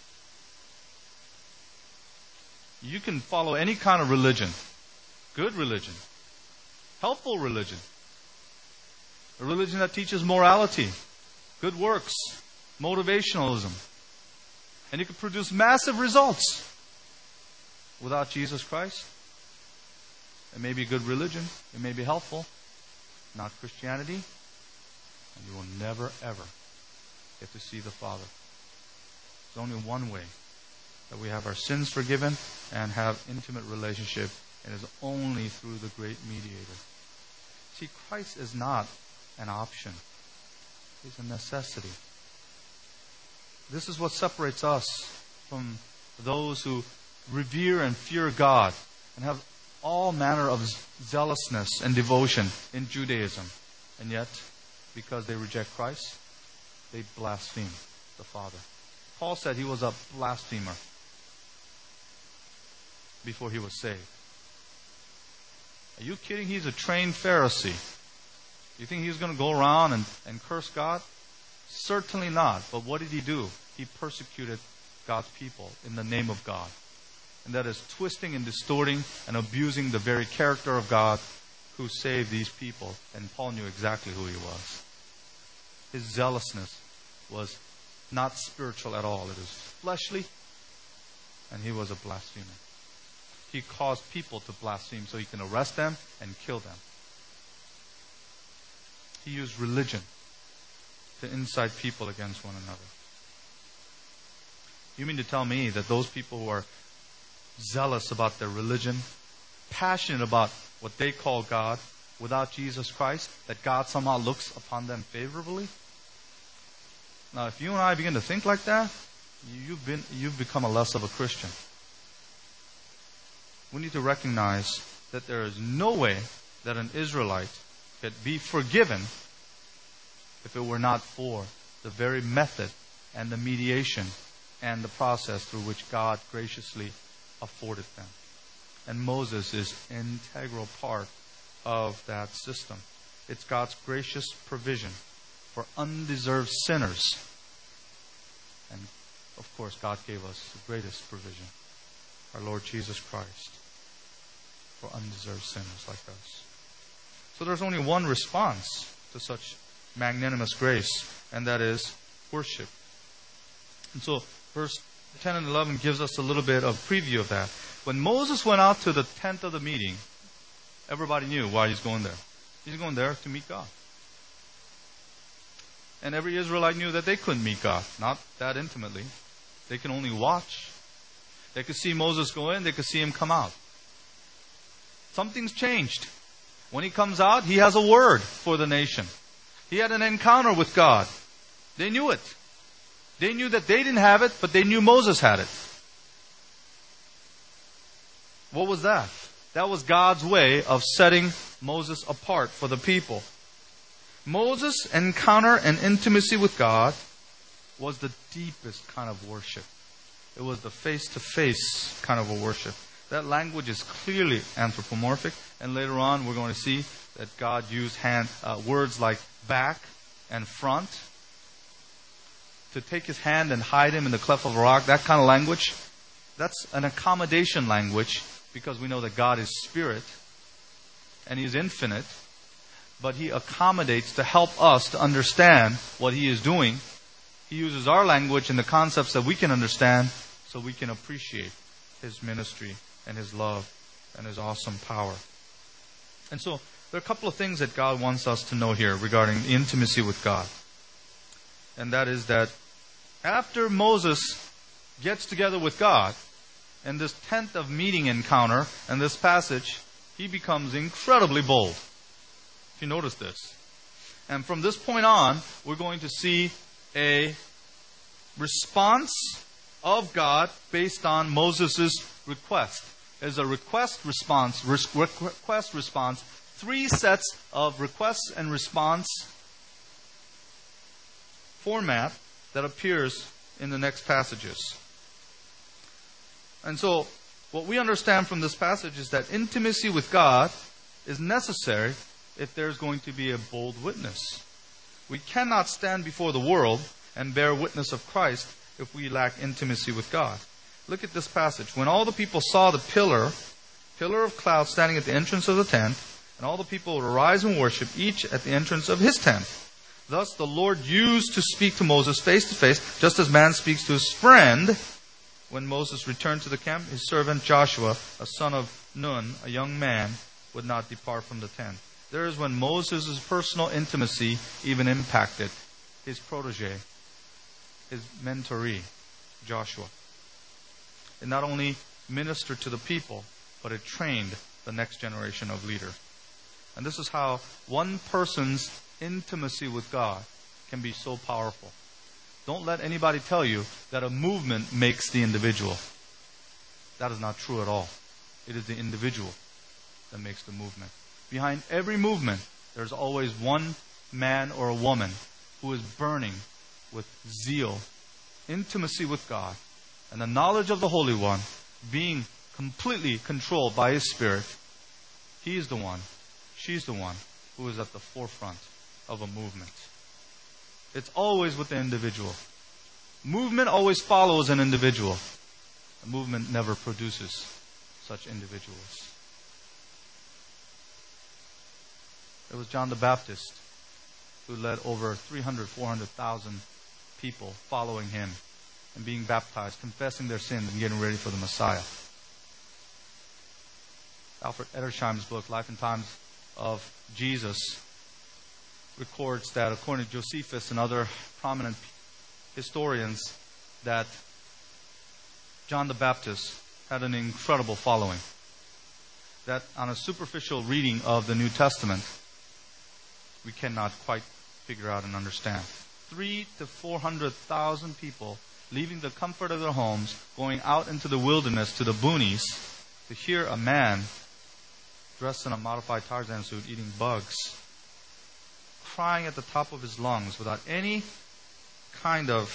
You can follow any kind of religion, good religion, Helpful religion. A religion that teaches morality, good works, motivationalism. And you can produce massive results. Without Jesus Christ, it may be good religion, it may be helpful, not Christianity, and you will never ever get to see the Father. There's only one way that we have our sins forgiven and have intimate relationship, and it is only through the great mediator. See, Christ is not an option. He's a necessity. This is what separates us from those who revere and fear God and have all manner of zealousness and devotion in Judaism. And yet, because they reject Christ, they blaspheme the Father. Paul said he was a blasphemer before he was saved. Are you kidding? He's a trained Pharisee. You think he was going to go around and curse God? Certainly not. But what did he do? He persecuted God's people in the name of God. And that is twisting and distorting and abusing the very character of God who saved these people. And Paul knew exactly who he was. His zealousness was not spiritual at all. It was fleshly, and he was a blasphemer. He caused people to blaspheme so he can arrest them and kill them. He used religion to incite people against one another. You mean to tell me that those people who are zealous about their religion, passionate about what they call God, without Jesus Christ, that God somehow looks upon them favorably? Now, if you and I begin to think like that, you've become a less of a Christian. We need to recognize that there is no way that an Israelite could be forgiven if it were not for the very method and the mediation and the process through which God graciously afforded them. And Moses is an integral part of that system. It's God's gracious provision for undeserved sinners. And of course, God gave us the greatest provision, our Lord Jesus Christ, for undeserved sinners like us. So there's only one response to such magnanimous grace, and that is worship. And so verse 10 and 11 gives us a little bit of preview of that. When Moses went out to the tent of the meeting, everybody knew why he's going there. He's going there to meet God. And every Israelite knew that they couldn't meet God. Not that intimately. They can only watch. They could see Moses go in. They could see him come out. Something's changed. When he comes out, he has a word for the nation. He had an encounter with God. They knew it. They knew that they didn't have it, but they knew Moses had it. What was that? That was God's way of setting Moses apart for the people. Moses' encounter and intimacy with God was the deepest kind of worship. It was the face-to-face kind of a worship. That language is clearly anthropomorphic, and later on we're going to see that God used words like back and front to take his hand and hide him in the cleft of a rock. That kind of language, that's an accommodation language, because we know that God is spirit and He's infinite, but He accommodates to help us to understand what He is doing. He uses our language and the concepts that we can understand so we can appreciate His ministry and His love and His awesome power. And so there are a couple of things that God wants us to know here regarding intimacy with God. And that is that after Moses gets together with God, in this tent of meeting encounter, in this passage, he becomes incredibly bold. If you notice this. And from this point on, we're going to see a response of God based on Moses' request. There's a request response, three sets of requests and response format that appears in the next passages. And so, what we understand from this passage is that intimacy with God is necessary if there's going to be a bold witness. We cannot stand before the world and bear witness of Christ if we lack intimacy with God. Look at this passage. When all the people saw the pillar of cloud standing at the entrance of the tent, And all the people would arise and worship, each at the entrance of his tent. Thus the Lord used to speak to Moses face to face, just as man speaks to his friend. When Moses returned to the camp, his servant Joshua, a son of Nun, a young man, would not depart from the tent. There is when Moses' personal intimacy even impacted his protege, his mentoree, Joshua. It not only ministered to the people, but it trained the next generation of leader. And this is how one person's intimacy with God can be so powerful. Don't let anybody tell you that a movement makes the individual. That is not true at all. It is the individual that makes the movement. Behind every movement, there's always one man or a woman who is burning with zeal, intimacy with God, and the knowledge of the Holy One, being completely controlled by His Spirit. He is the one, she's the one who is at the forefront of a movement. It's always with the individual. Movement always follows an individual. A movement never produces such individuals. It was John the Baptist who led over 400,000 people following him and being baptized, confessing their sins and getting ready for the Messiah. Alfred Edersheim's book, Life and Times of Jesus, records that according to Josephus and other prominent historians, that John the Baptist had an incredible following. That on a superficial reading of the New Testament, we cannot quite figure out and understand. 300,000 to 400,000 people leaving the comfort of their homes, going out into the wilderness, to the boonies, to hear a man dressed in a modified Tarzan suit eating bugs, crying at the top of his lungs without any kind of,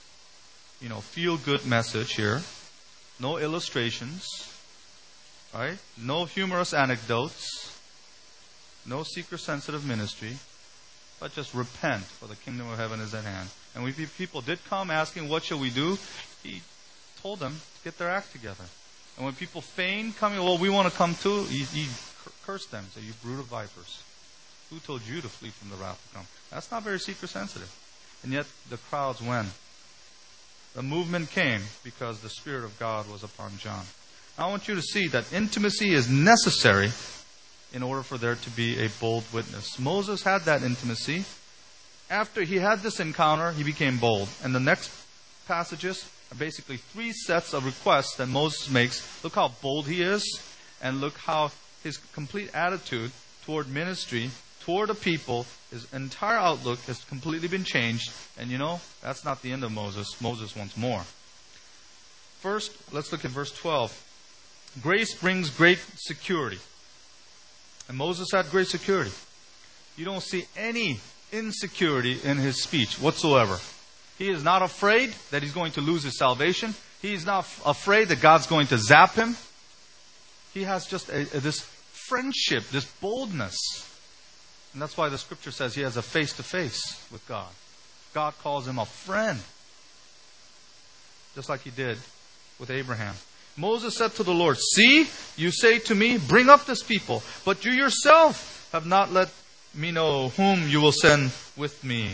feel-good message here. No illustrations, right? No humorous anecdotes. No seeker-sensitive ministry, but just repent, for the kingdom of heaven is at hand. And when people did come asking, what shall we do? He told them to get their act together. And when people feigned coming, well, we want to come too, he cursed them, said, you brood of vipers. Who told you to flee from the wrath to come? That's not very seeker-sensitive. And yet the crowds went. The movement came because the Spirit of God was upon John. I want you to see that intimacy is necessary in order for there to be a bold witness. Moses had that intimacy. After he had this encounter, he became bold. And the next passages are basically 3 sets of requests that Moses makes. Look how bold he is, and look how his complete attitude toward ministry, toward the people, his entire outlook has completely been changed. And that's not the end of Moses. Moses wants more. First, let's look at verse 12. Grace brings great security. And Moses had great security. You don't see any insecurity in his speech whatsoever. He is not afraid that he's going to lose his salvation. He is not afraid that God's going to zap him. He has just this friendship, this boldness. And that's why the scripture says he has a face-to-face with God. God calls him a friend. Just like he did with Abraham. Moses said to the Lord, see, you say to me, bring up this people, but you yourself have not let me know whom you will send with me.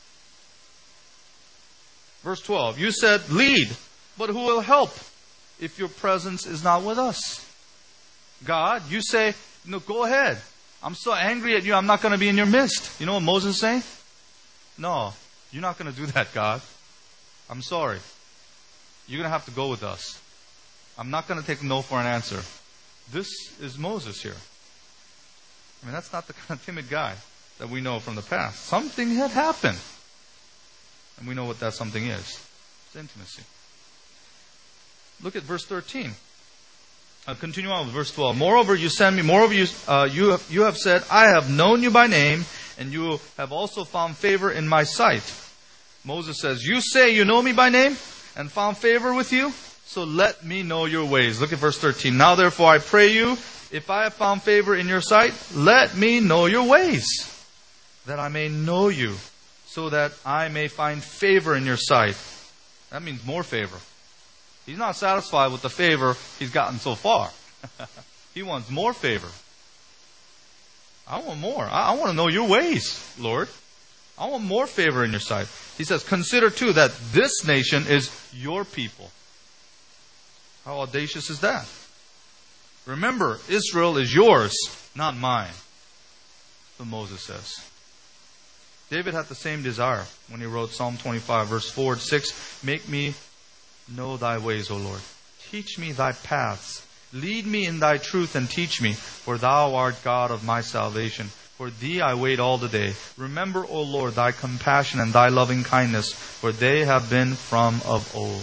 Verse 12, you said, lead, but who will help if your presence is not with us? God, you say, go ahead. I'm so angry at you, I'm not going to be in your midst. You know what Moses is saying? No, you're not going to do that, God. I'm sorry. You're going to have to go with us. I'm not going to take no for an answer. This is Moses here. That's not the kind of timid guy that we know from the past. Something had happened. And we know what that something is. It's intimacy. Look at verse 13. I'll continue on with verse 12. Moreover, you send me. Moreover, you have said, I have known you by name, and you have also found favor in my sight. Moses says, you say you know me by name, and found favor with you? So let me know your ways. Look at verse 13. Now therefore I pray you, if I have found favor in your sight, let me know your ways, that I may know you, so that I may find favor in your sight. That means more favor. He's not satisfied with the favor he's gotten so far. He wants more favor. I want more. I want to know your ways, Lord. I want more favor in your sight. He says, consider too that this nation is your people. How audacious is that? Remember, Israel is yours, not mine. So Moses says. David had the same desire when he wrote Psalm 25, verse 4 and 6. Make me know thy ways, O Lord. Teach me thy paths. Lead me in thy truth and teach me, for thou art God of my salvation. For thee I wait all the day. Remember, O Lord, thy compassion and thy loving kindness, for they have been from of old.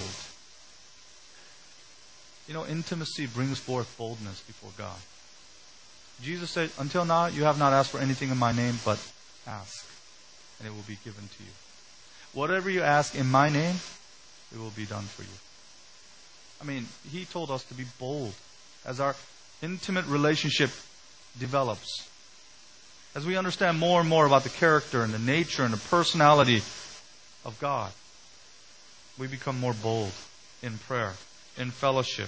You know, intimacy brings forth boldness before God. Jesus said, until now you have not asked for anything in my name, but ask, and it will be given to you. Whatever you ask in my name, it will be done for you. I mean, He told us to be bold as our intimate relationship develops. As we understand more and more about the character and the nature and the personality of God, we become more bold in prayer, in fellowship.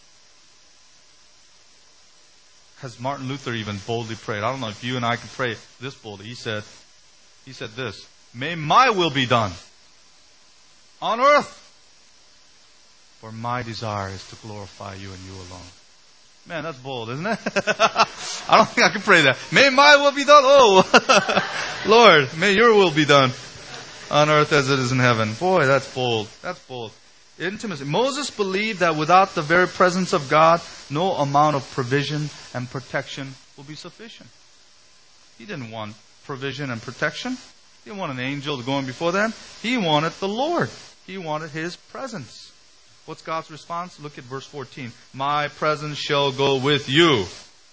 As Martin Luther even boldly prayed. I don't know if you and I can pray this boldly. He said this, may my will be done on earth, for my desire is to glorify you and you alone. Man, that's bold, isn't it? I don't think I can pray that. May my will be done. Oh, Lord, may your will be done on earth as it is in heaven. Boy, that's bold. That's bold. Intimacy. Moses believed that without the very presence of God, no amount of provision and protection will be sufficient. He didn't want provision and protection. He didn't want an angel going before them. He wanted the Lord. He wanted His presence. What's God's response? Look at verse 14. My presence shall go with you.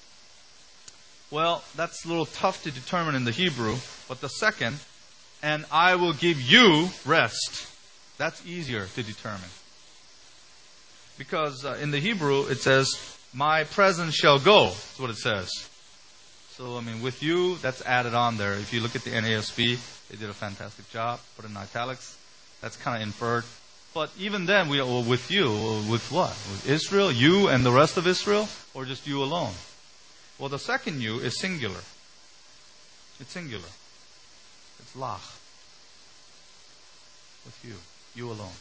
Well, that's a little tough to determine in the Hebrew. But the second, and I will give you rest. That's easier to determine. Because in the Hebrew it says, my presence shall go. That's what it says. So, I mean, with you, that's added on there. If you look at the NASB, they did a fantastic job. Put in italics. That's kind of inferred. But even then, with you, with what? With Israel, you and the rest of Israel? Or just you alone? Well, the second you is singular. It's singular. It's lach. With you. You alone.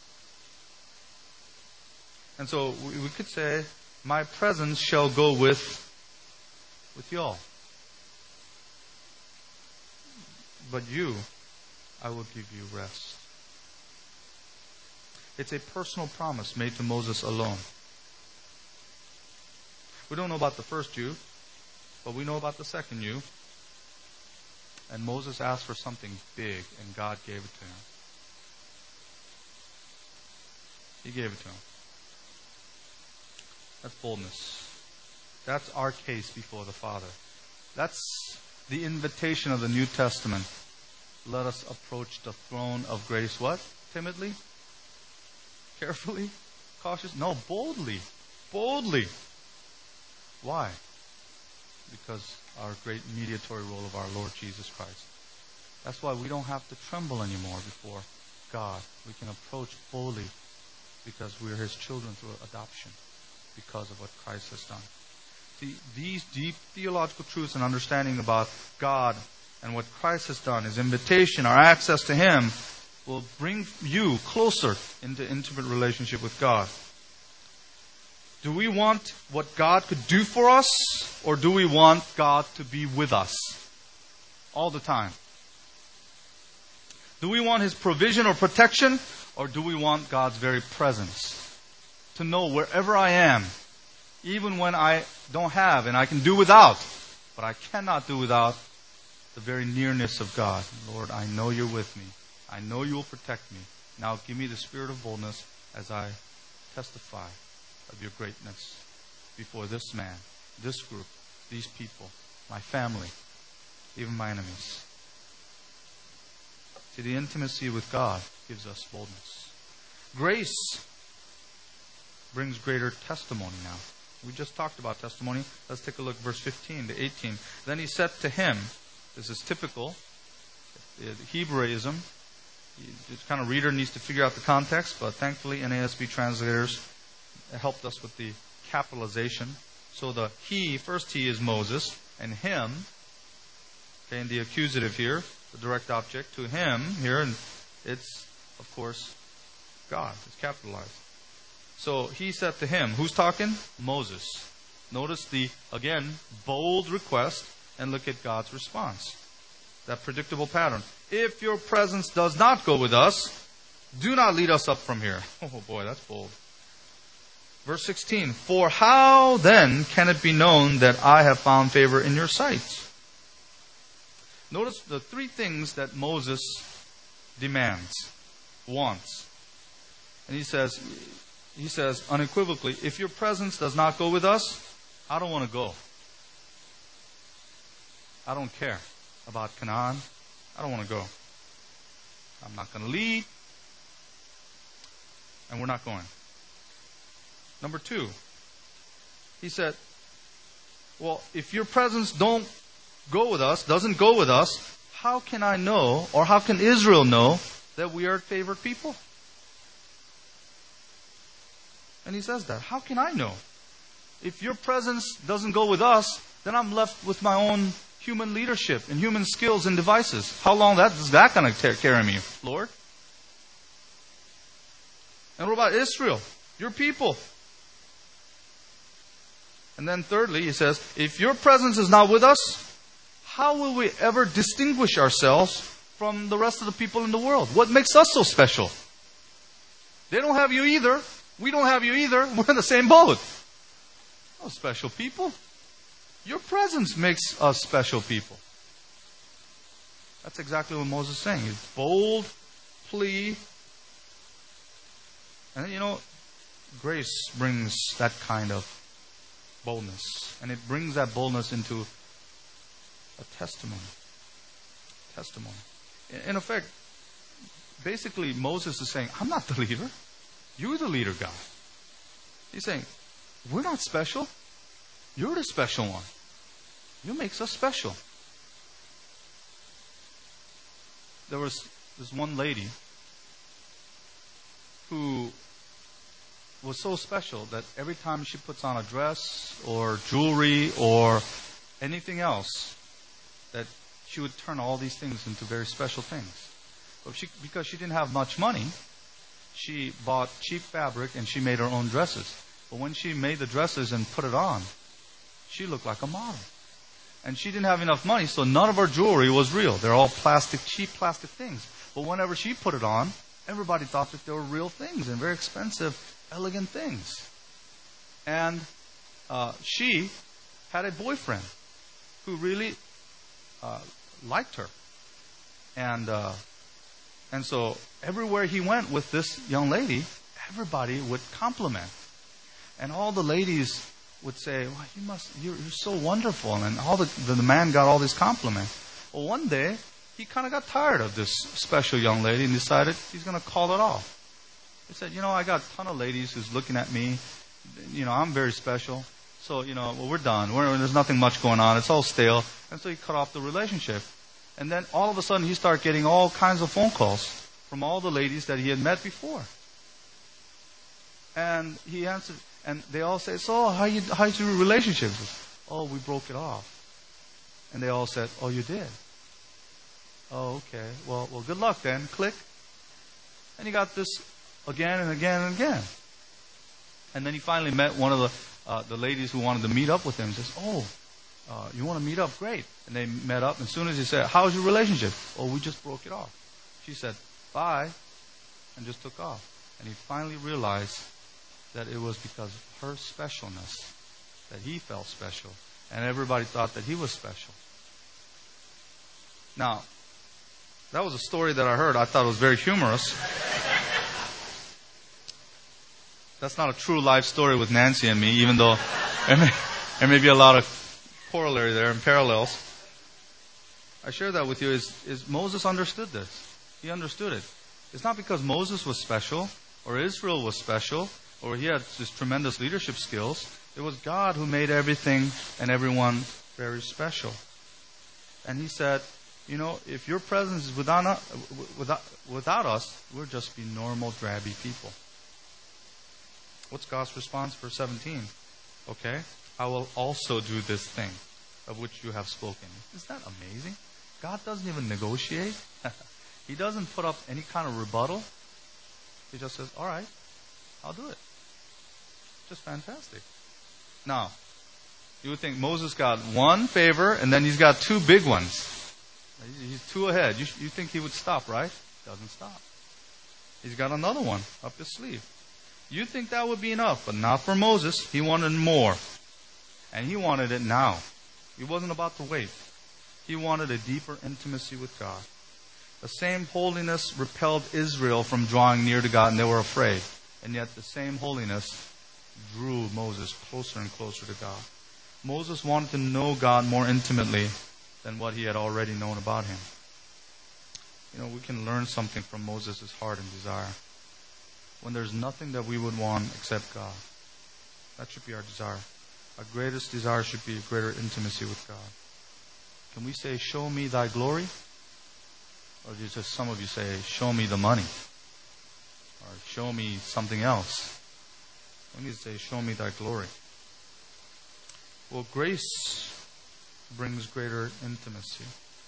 And so we could say, my presence shall go with y'all. But you, I will give you rest. It's a personal promise made to Moses alone. We don't know about the first you, but we know about the second you. And Moses asked for something big, and God gave it to him. He gave it to him. That's boldness. That's our case before the Father. That's the invitation of the New Testament. Let us approach the throne of grace, what? Timidly? Carefully? Cautious? No, boldly. Boldly. Why? Because our great mediatory role of our Lord Jesus Christ. That's why we don't have to tremble anymore before God. We can approach boldly because we're His children through adoption, because of what Christ has done. See, these deep theological truths and understanding about God and what Christ has done, His invitation, our access to Him, will bring you closer into intimate relationship with God. Do we want what God could do for us, or do we want God to be with us all the time? Do we want His provision or protection, or do we want God's very presence? To know wherever I am, even when I don't have and I can do without, but I cannot do without the very nearness of God. Lord, I know You're with me. I know You will protect me. Now give me the spirit of boldness as I testify of Your greatness before this man, this group, these people, my family, even my enemies. See, the intimacy with God gives us boldness. Grace brings greater testimony now. We just talked about testimony. Let's take a look, verse 15 to 18. Then he said to him, this is typical, the Hebraism. The kind of reader needs to figure out the context, but thankfully NASB translators helped us with the capitalization. So the he, first he is Moses, and him Okay, and the accusative here, the direct object to him here, and it's, of course, God. It's capitalized. So he said to him, who's talking? Moses. Notice the, again, bold request, and look at God's response. That predictable pattern. If your presence does not go with us, do not lead us up from here. Oh boy, that's bold. Verse 16. For how then can it be known that I have found favor in your sight? Notice the three things that Moses demands, wants. And he says unequivocally, if your presence does not go with us, I don't want to go. I don't care about Canaan. I don't want to go. I'm not going to lead. And we're not going. Number 2, he said, well, if your presence doesn't go with us, how can I know, or how can Israel know that we are favored people? And he says that. How can I know? If your presence doesn't go with us, then I'm left with my own human leadership and human skills and devices. How long is that going to carry me, Lord? And what about Israel, your people? And then thirdly, he says, if your presence is not with us, how will we ever distinguish ourselves from the rest of the people in the world? What makes us so special? They don't have you either. We don't have you either. We're in the same boat. Oh, special people. Your presence makes us special people. That's exactly what Moses is saying. It's bold plea. And grace brings that kind of boldness. And it brings that boldness into a testimony. In effect, basically Moses is saying, I'm not the leader. You're the leader, God. He's saying, we're not special. You're the special one. You makes us special. There was this one lady who was so special that every time she puts on a dress or jewelry or anything else, that she would turn all these things into very special things. But because she didn't have much money, she bought cheap fabric and she made her own dresses. But when she made the dresses and put it on, she looked like a model. And she didn't have enough money, so none of her jewelry was real. They're all cheap plastic things. But whenever she put it on, everybody thought that they were real things and very expensive, elegant things. And she had a boyfriend who really liked her. And so everywhere he went with this young lady, everybody would compliment. And all the ladies would say, well, you're so wonderful. And all the man got all these compliments. Well, one day, he kind of got tired of this special young lady and decided he's going to call it off. He said, I got a ton of ladies who's looking at me. I'm very special. So, we're done. There's nothing much going on. It's all stale. And so he cut off the relationship. And then all of a sudden he started getting all kinds of phone calls from all the ladies that he had met before. And he answered, and they all say, so how's your relationship? Oh, we broke it off. And they all said, oh, you did? Oh, okay. Well, good luck then. Click. And he got this again and again and again. And then he finally met one of the ladies who wanted to meet up with him. He says, you want to meet up? Great. And they met up. And as soon as he said, how's your relationship? Oh, we just broke it off. She said, bye. And just took off. And he finally realized that it was because of her specialness that he felt special. And everybody thought that he was special. Now, that was a story that I heard. I thought it was very humorous. That's not a true life story with Nancy and me, even though there may be a lot of corollary there and parallels. I share that with you is Moses understood this. He understood it. It's not because Moses was special or Israel was special or he had this tremendous leadership skills. It was God who made everything and everyone very special. And he said, if your presence is without us, we'll just be normal, drabby people. What's God's response? Verse 17. Okay, I will also do this thing of which you have spoken. Isn't that amazing? God doesn't even negotiate. He doesn't put up any kind of rebuttal. He just says, all right, I'll do it. Just fantastic. Now, you would think Moses got one favor and then he's got two big ones. He's two ahead. You think he would stop, right? Doesn't stop. He's got another one up his sleeve. You think that would be enough, but not for Moses. He wanted more. And he wanted it now. He wasn't about to wait. He wanted a deeper intimacy with God. The same holiness repelled Israel from drawing near to God, and they were afraid. And yet the same holiness drew Moses closer and closer to God. Moses wanted to know God more intimately than what he had already known about Him. You know, we can learn something from Moses' heart and desire. When there's nothing that we would want except God. That should be our desire. Our greatest desire should be a greater intimacy with God. Can we say, show me thy glory? Or just some of you say, show me the money? Or show me something else? We need to say, show me thy glory. Well, grace brings greater intimacy.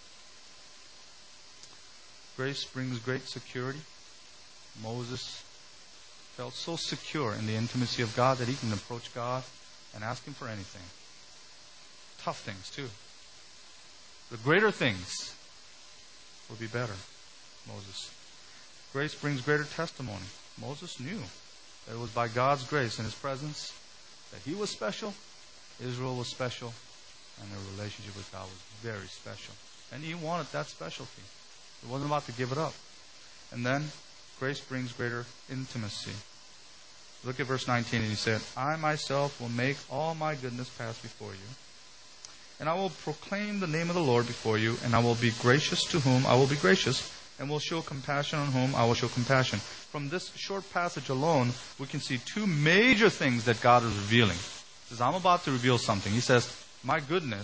Grace brings great security. Moses felt so secure in the intimacy of God that he can approach God and ask Him for anything. Tough things too. The greater things will be better. Moses. Grace brings greater testimony. Moses knew that it was by God's grace in His presence that he was special, Israel was special, and their relationship with God was very special. And he wanted that specialty. He wasn't about to give it up. And then, grace brings greater intimacy. Look at verse 19, and he said, I myself will make all my goodness pass before you. And I will proclaim the name of the Lord before you, and I will be gracious to whom I will be gracious, and will show compassion on whom I will show compassion. From this short passage alone, we can see two major things that God is revealing. He says, I'm about to reveal something. He says, my goodness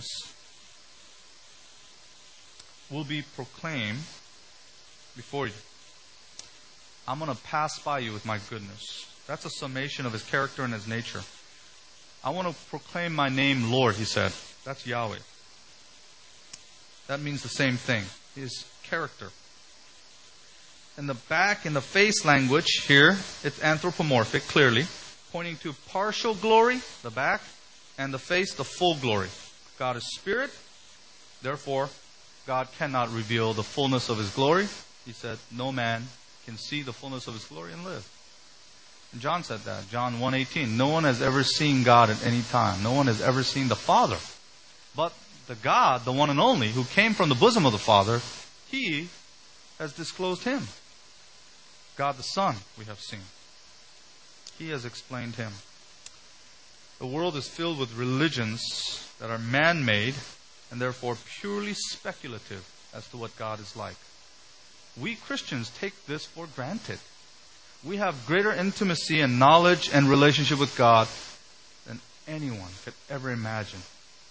will be proclaimed before you. I'm going to pass by you with my goodness. That's a summation of His character and His nature. I want to proclaim my name, Lord, He said. That's Yahweh. That means the same thing. His character. In the back, in the face language here, it's anthropomorphic, clearly, pointing to partial glory, the back, and the face, the full glory. God is spirit. Therefore, God cannot reveal the fullness of His glory. He said, no man can see the fullness of His glory and live. And John said that. John 1:18. No one has ever seen God at any time. No one has ever seen the Father. But the God, the one and only, who came from the bosom of the Father, He has disclosed Him. God the Son we have seen. He has explained Him. The world is filled with religions that are man-made and therefore purely speculative as to what God is like. We Christians take this for granted. We have greater intimacy and knowledge and relationship with God than anyone could ever imagine.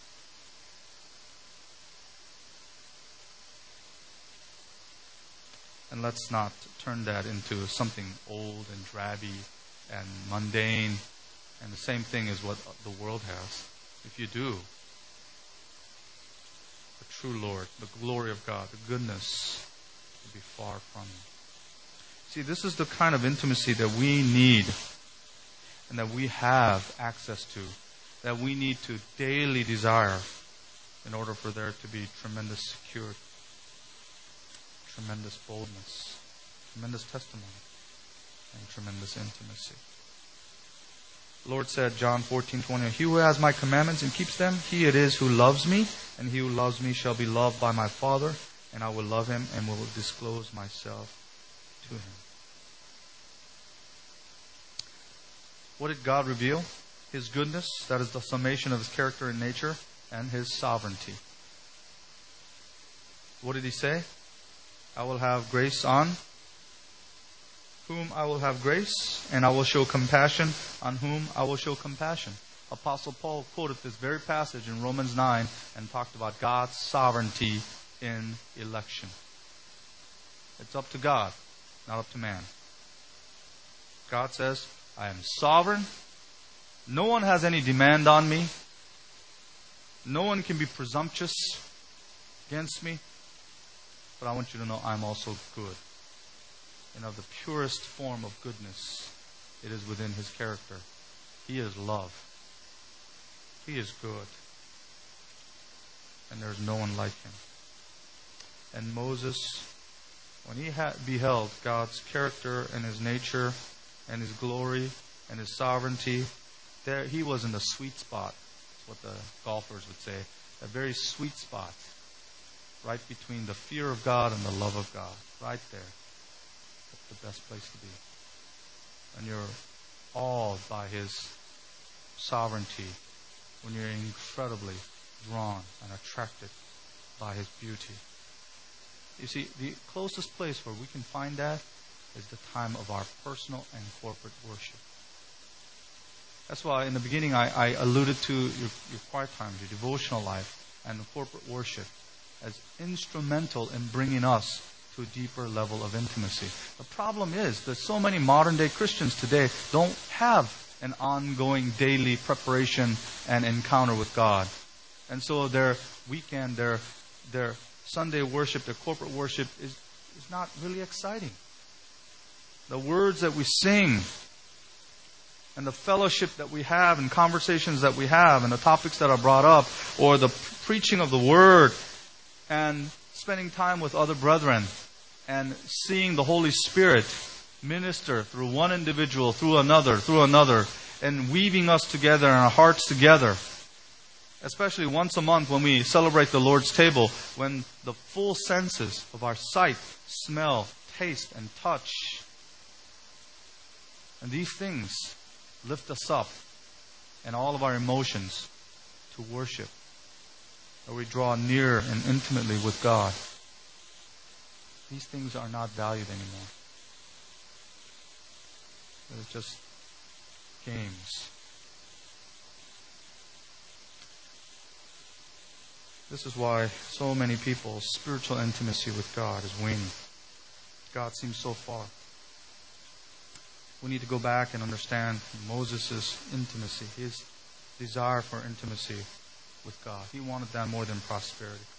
And let's not turn that into something old and drabby and mundane and the same thing as what the world has. If you do, the true Lord, the glory of God, the goodness will be far from you. See, this is the kind of intimacy that we need and that we have access to, that we need to daily desire in order for there to be tremendous security, tremendous boldness, tremendous testimony, and tremendous intimacy. The Lord said, John 14:20, He who has my commandments and keeps them, he it is who loves me, and he who loves me shall be loved by my Father, and I will love him and will disclose myself to him. What did God reveal? His goodness, that is the summation of His character and nature, and His sovereignty. What did He say? I will have grace on whom I will have grace, and I will show compassion on whom I will show compassion. Apostle Paul quoted this very passage in Romans 9 and talked about God's sovereignty in election. It's up to God, not up to man. God says, I am sovereign. No one has any demand on me. No one can be presumptuous against me. But I want you to know I'm also good. And of the purest form of goodness, it is within His character. He is love. He is good. And there's no one like Him. And Moses, when he beheld God's character and His nature and His glory and His sovereignty, there he was in the sweet spot. That's what the golfers would say. A very sweet spot. Right between the fear of God and the love of God. Right there. That's the best place to be. When you're awed by His sovereignty. When you're incredibly drawn and attracted by His beauty. You see, the closest place where we can find that is the time of our personal and corporate worship. That's why in the beginning I alluded to your quiet time, your devotional life, and the corporate worship as instrumental in bringing us to a deeper level of intimacy. The problem is that so many modern day Christians today don't have an ongoing daily preparation and encounter with God. And so their weekend, their Sunday worship, their corporate worship is not really exciting. The words that we sing and the fellowship that we have and conversations that we have and the topics that are brought up or the preaching of the Word and spending time with other brethren and seeing the Holy Spirit minister through one individual, through another, and weaving us together and our hearts together. Especially once a month when we celebrate the Lord's table, when the full senses of our sight, smell, taste, and touch, and these things lift us up and all of our emotions to worship, where we draw near and intimately with God. These things are not valued anymore. They're just games. This is why so many people's spiritual intimacy with God is waning. God seems so far. We need to go back and understand Moses' intimacy, his desire for intimacy with God. He wanted that more than prosperity.